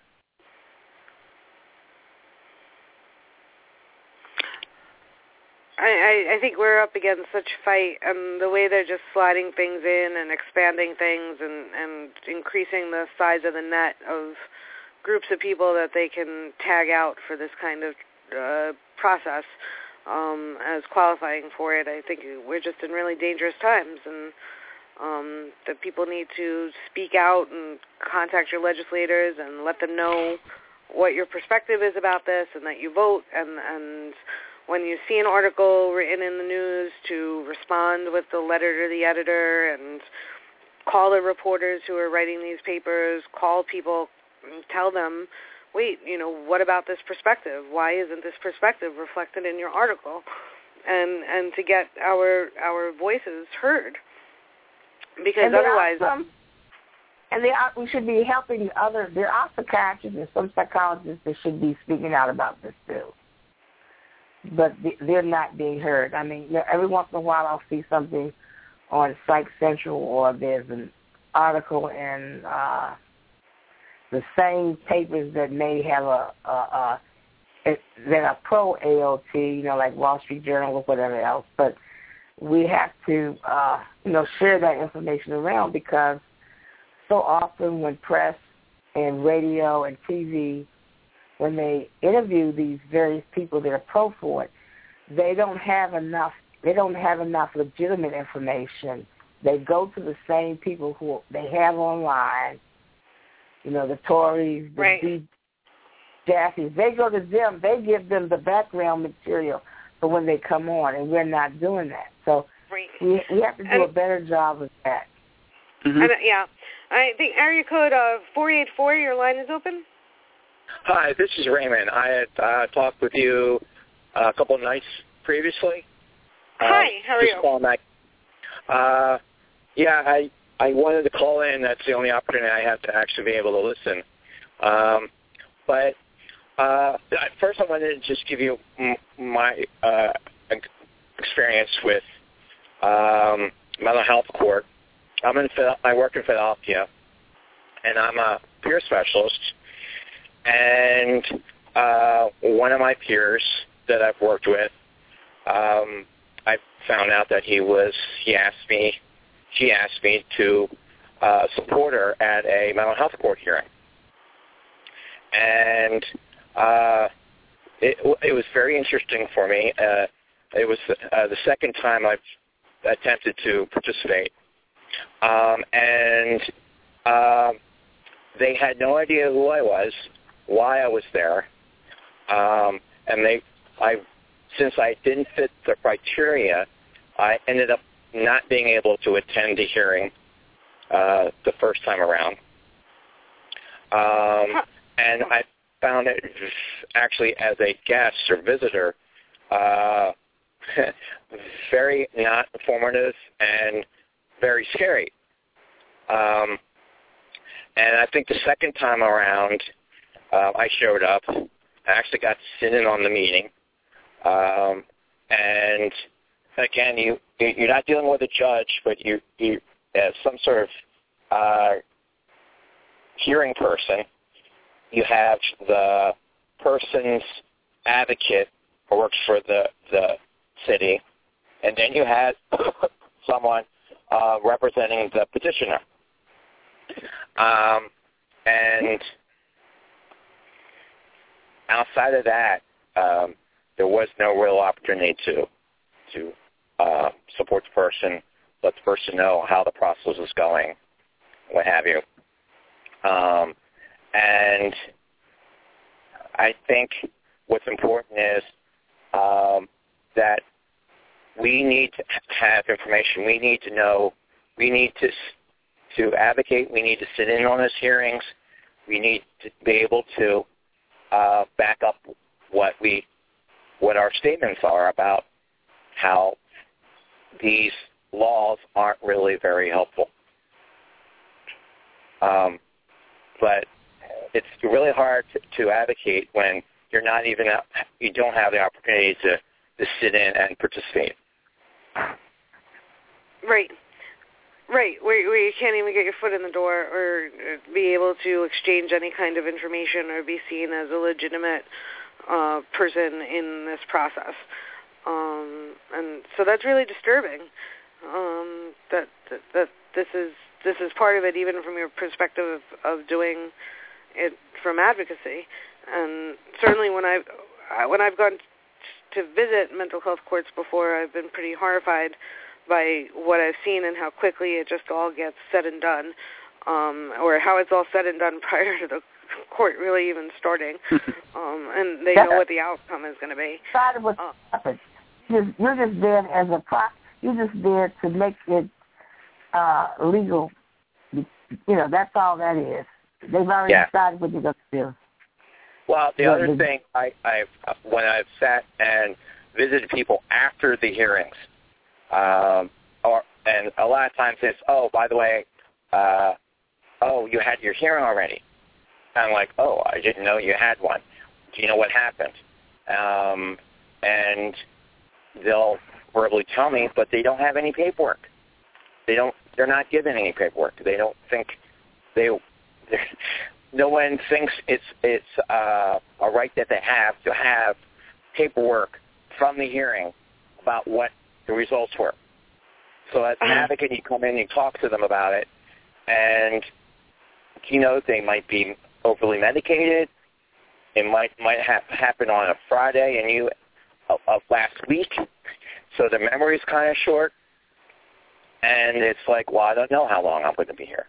I think we're up against such a fight, and the way they're just sliding things in and expanding things and increasing the size of the net of groups of people that they can tag out for this kind of process as qualifying for it. I think we're just in really dangerous times, and that people need to speak out and contact your legislators and let them know what your perspective is about this, and that you vote, and when you see an article written in the news, to respond with the letter to the editor and call the reporters who are writing these papers, call people and tell them, wait, what about this perspective? Why isn't this perspective reflected in your article? And to get our voices heard. Because otherwise... we should be helping others. There are psychiatrists and some psychologists that should be speaking out about this too. But they're not being heard. I mean, every once in a while I'll see something on Psych Central, or there's an article in the same papers that may have that are pro-AOT, like Wall Street Journal or whatever else. But we have to, share that information around, because so often when press and radio and TV, when they interview these various people that are pro for it, they don't have enough legitimate information. They go to the same people who they have online, the Tories, the right. Jaffies. They go to them. They give them the background material for when they come on, and we're not doing that. So right. we have to do a better job of that. Mm-hmm. Yeah. I think area code 484, your line is open. Hi, this is Raymond. I had talked with you a couple of nights previously. Hi, how are you? Calling back. I wanted to call in. That's the only opportunity I have to actually be able to listen. But first I wanted to just give you my experience with mental health court. I work in Philadelphia, and I'm a peer specialist. And one of my peers that I've worked with, I found out that she asked me to support her at a mental health court hearing. And it was very interesting for me. It was the second time I've attempted to participate. And they had no idea who I was, why I was there, and since I didn't fit the criteria, I ended up not being able to attend the hearing the first time around. And I found it actually as a guest or visitor very not informative and very scary. And I think the second time around, I showed up. I actually got to sit in on the meeting. And again, you're not dealing with a judge, but you as some sort of hearing person. You have the person's advocate who works for the city, and then you had someone representing the petitioner. And outside of that, there was no real opportunity to support the person, let the person know how the process is going, what have you. And I think what's important is that we need to have information. We need to know. We need to advocate. We need to sit in on those hearings. We need to be able to back up what our statements are about how these laws aren't really very helpful. But it's really hard to advocate when you don't have the opportunity to sit in and participate. Right. Where you can't even get your foot in the door or be able to exchange any kind of information or be seen as a legitimate person in this process. And so that's really disturbing. That this is part of it, even from your perspective of doing it from advocacy. And certainly when I've gone to visit mental health courts before, I've been pretty horrified by what I've seen and how quickly it just all gets said and done, or how it's all said and done prior to the court really even starting, and they know what the outcome is going to be. You're just there as you're just there to make it legal. That's all that is. They've already decided what you're going to do. Well, the other thing, when I've sat and visited people after the hearings, and a lot of times it's, oh, by the way, you had your hearing already. I'm like, oh, I didn't know you had one. Do you know what happened? And they'll verbally tell me, but they don't have any paperwork. They're not given any paperwork. They don't think no one thinks it's a right that they have to have paperwork from the hearing about what the results were. So as an advocate, you come in and you talk to them about it, and they might be overly medicated. It might happen on a Friday and of last week, so the memory's kind of short. And it's like, well, I don't know how long I'm going to be here.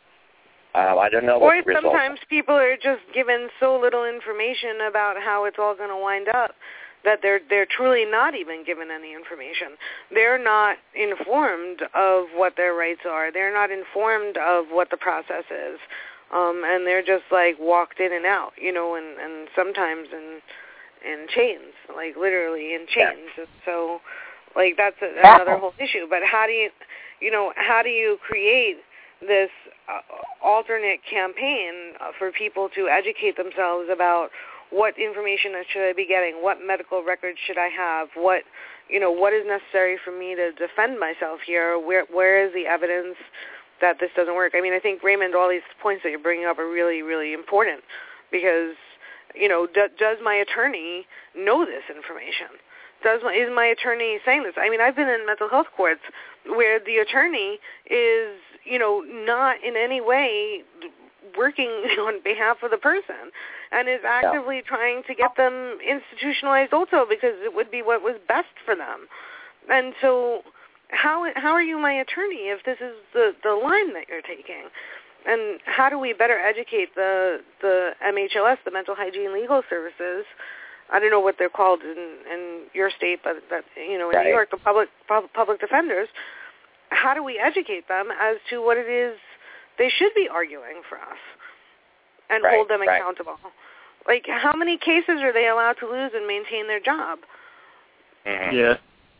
I don't know what the results are. Or sometimes people are just given so little information about how it's all going to wind up that they're truly not even given any information. They're not informed of what their rights are. They're not informed of what the process is. And they're just like walked in and out, and sometimes in chains, like literally in chains. Yeah. So like that's another whole issue. But how do you create this alternate campaign for people to educate themselves about what information should I be getting, what medical records should I have, what is necessary for me to defend myself here, where is the evidence that this doesn't work? I mean, I think, Raymond, all these points that you're bringing up are really, really important because, does my attorney know this information? Is my attorney saying this? I mean, I've been in mental health courts where the attorney is, not in any way working on behalf of the person and is actively trying to get them institutionalized also because it would be what was best for them. And so how are you my attorney if this is the line that you're taking? And how do we better educate the MHLS, the Mental Hygiene Legal Services? I don't know what they're called in your state, but in New York, the public defenders. How do we educate them as to what it is they should be arguing for us and hold them accountable? Like, how many cases are they allowed to lose and maintain their job? Mm-hmm. Yeah.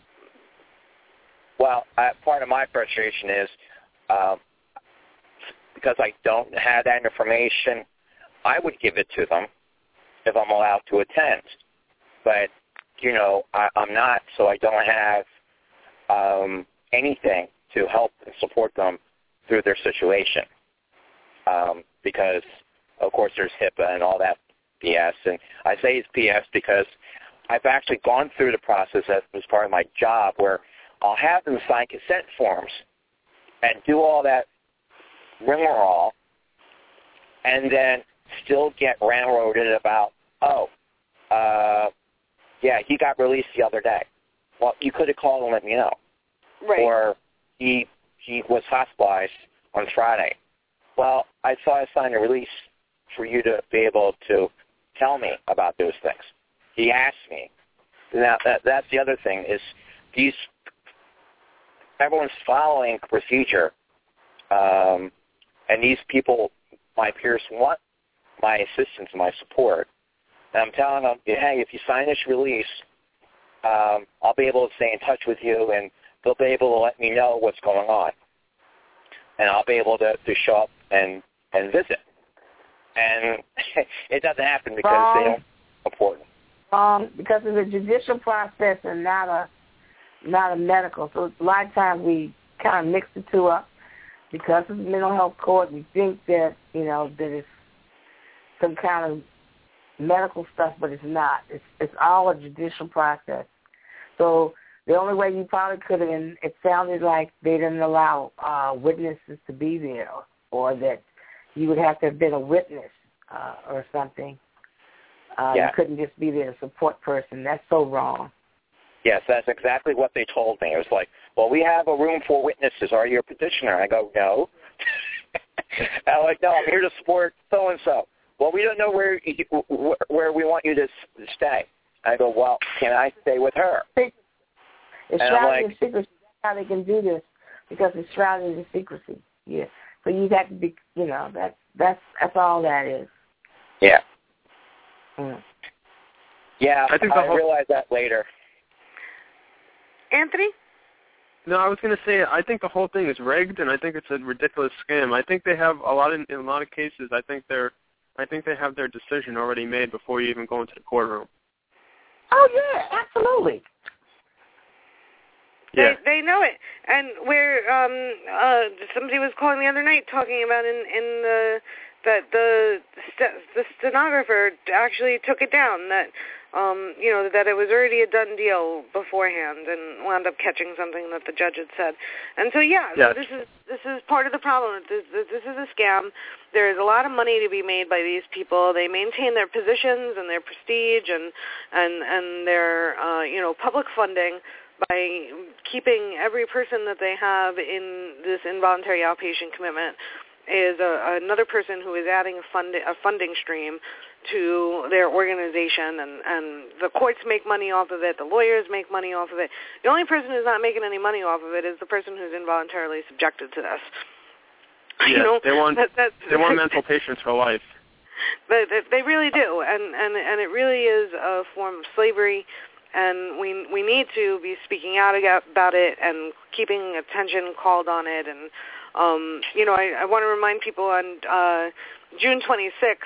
Well, part of my frustration is because I don't have that information, I would give it to them if I'm allowed to attend. But, I'm not, so I don't have anything to help and support them through their situation. Because, of course, there's HIPAA and all that BS. And I say it's BS because I've actually gone through the process as part of my job where I'll have them sign consent forms and do all that rigmarole and then still get railroaded about, he got released the other day. Well, you could have called and let me know. Right. Or he was hospitalized on Friday. Well, I thought I signed a release for you to be able to tell me about those things. He asked me. Now, that's the other thing is everyone's following procedure, and these people, my peers, want my assistance, my support. And I'm telling them, hey, if you sign this release, I'll be able to stay in touch with you, and they'll be able to let me know what's going on. And I'll be able to show up and visit. And it doesn't happen because they don't support it. Because it's a judicial process and not a medical. So a lot of times we kind of mix the two up. Because it's a mental health court, we think that, that it's some kind of medical stuff, but it's not. It's all a judicial process. So the only way you probably could have, and it sounded like they didn't allow witnesses to be there, or that you would have to have been a witness or something. You couldn't just be there, a support person. That's so wrong. Yes, that's exactly what they told me. It was like, well, we have a room for witnesses. Are you a petitioner? I go, no. I'm like, no, I'm here to support so-and-so. Well, we don't know where we want you to stay. I go, well, can I stay with her? It's shrouded in secrecy. That's how they can do this, because it's shrouded in secrecy. Yeah. So you have to be, that's all that is. Yeah. Mm. Yeah, I realized that later. Anthony? No, I was going to say, I think the whole thing is rigged, and I think it's a ridiculous scam. I think they have in a lot of cases, I think they have their decision already made before you even go into the courtroom. Oh, yeah, absolutely. Yeah. They know it. And where somebody was calling the other night talking about that the stenographer actually took it down, that that it was already a done deal beforehand, and wound up catching something that the judge had said. And so so this is part of the problem. This is a scam. There's a lot of money to be made by these people. They maintain their positions and their prestige and their public funding by keeping every person that they have in this involuntary outpatient commitment is another person who is adding a funding stream to their organization, and the courts make money off of it, the lawyers make money off of it. The only person who's not making any money off of it is the person who's involuntarily subjected to this. Yeah, they want mental patients for life. But they really do, and it really is a form of slavery, and we need to be speaking out about it and keeping attention called on it. And I want to remind people on June 26th,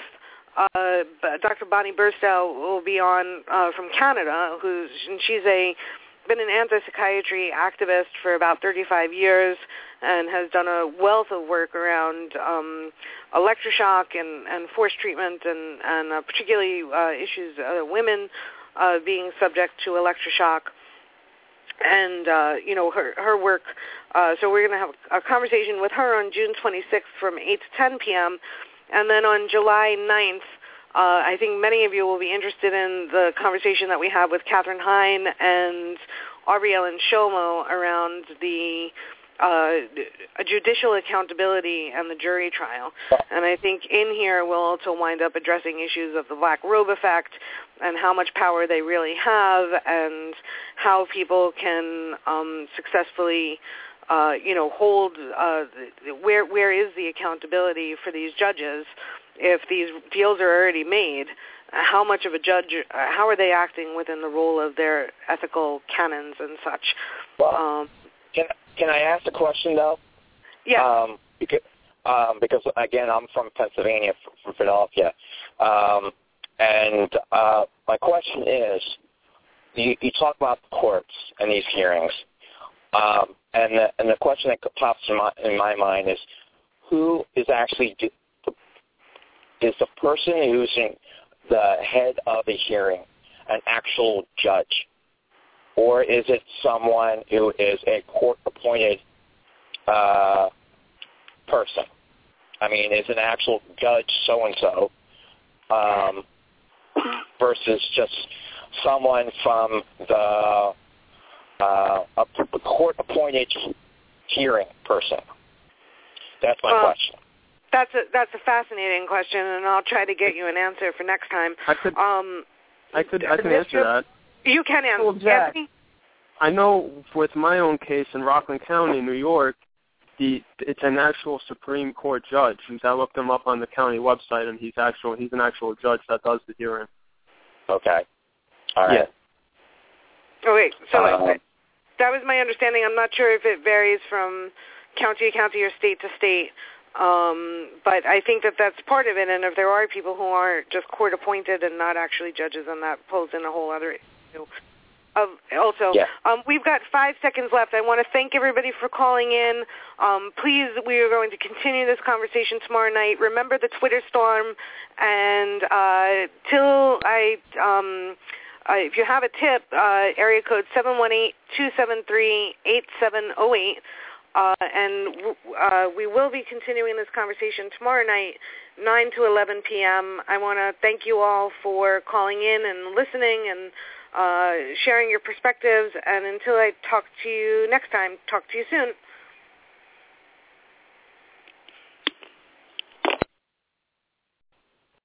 Dr. Bonnie Burstow will be on from Canada, she's been an antipsychiatry activist for about 35 years and has done a wealth of work around electroshock and forced treatment and particularly issues of women being subject to electroshock. And, her work. So we're going to have a conversation with her on June 26th from 8 to 10 p.m. And then on July 9th, I think many of you will be interested in the conversation that we have with Catherine Hine and Aubrey Ellen Shomo around the judicial accountability and the jury trial. And I think in here we'll also wind up addressing issues of the black robe effect and how much power they really have and how people can successfully hold where is the accountability for these judges if these deals are already made. How much of a judge, how are they acting within the role of their ethical canons and such? Well, can I ask a question, though? Yeah. Because, again, I'm from Pennsylvania, from Philadelphia. And my question is, you talk about the courts and these hearings. And the question that pops in my mind is, who is actually is the person who's in the head of the hearing an actual judge, or is it someone who is a court-appointed person? I mean, is an actual judge so-and-so versus just someone from the court-appointed hearing person? That's my question. That's a fascinating question, and I'll try to get you an answer for next time. I can answer that. You can answer. Anthony? I know with my own case in Rockland County, New York, it's an actual Supreme Court judge. I looked him up on the county website, and he's an actual judge that does the hearing. Okay. All right. Yeah. Oh, wait. So that was my understanding. I'm not sure if it varies from county to county or state to state. But I think that's part of it. And if there are people who are just court appointed and not actually judges, then that pulls in a whole other issue. We've got 5 seconds left. I want to thank everybody for calling in. Please, we are going to continue this conversation tomorrow night. Remember the Twitter storm, and if you have a tip, area code 718-273-8708. And we will be continuing this conversation tomorrow night, 9 to 11 p.m. I want to thank you all for calling in and listening and sharing your perspectives. And until I talk to you next time, talk to you soon.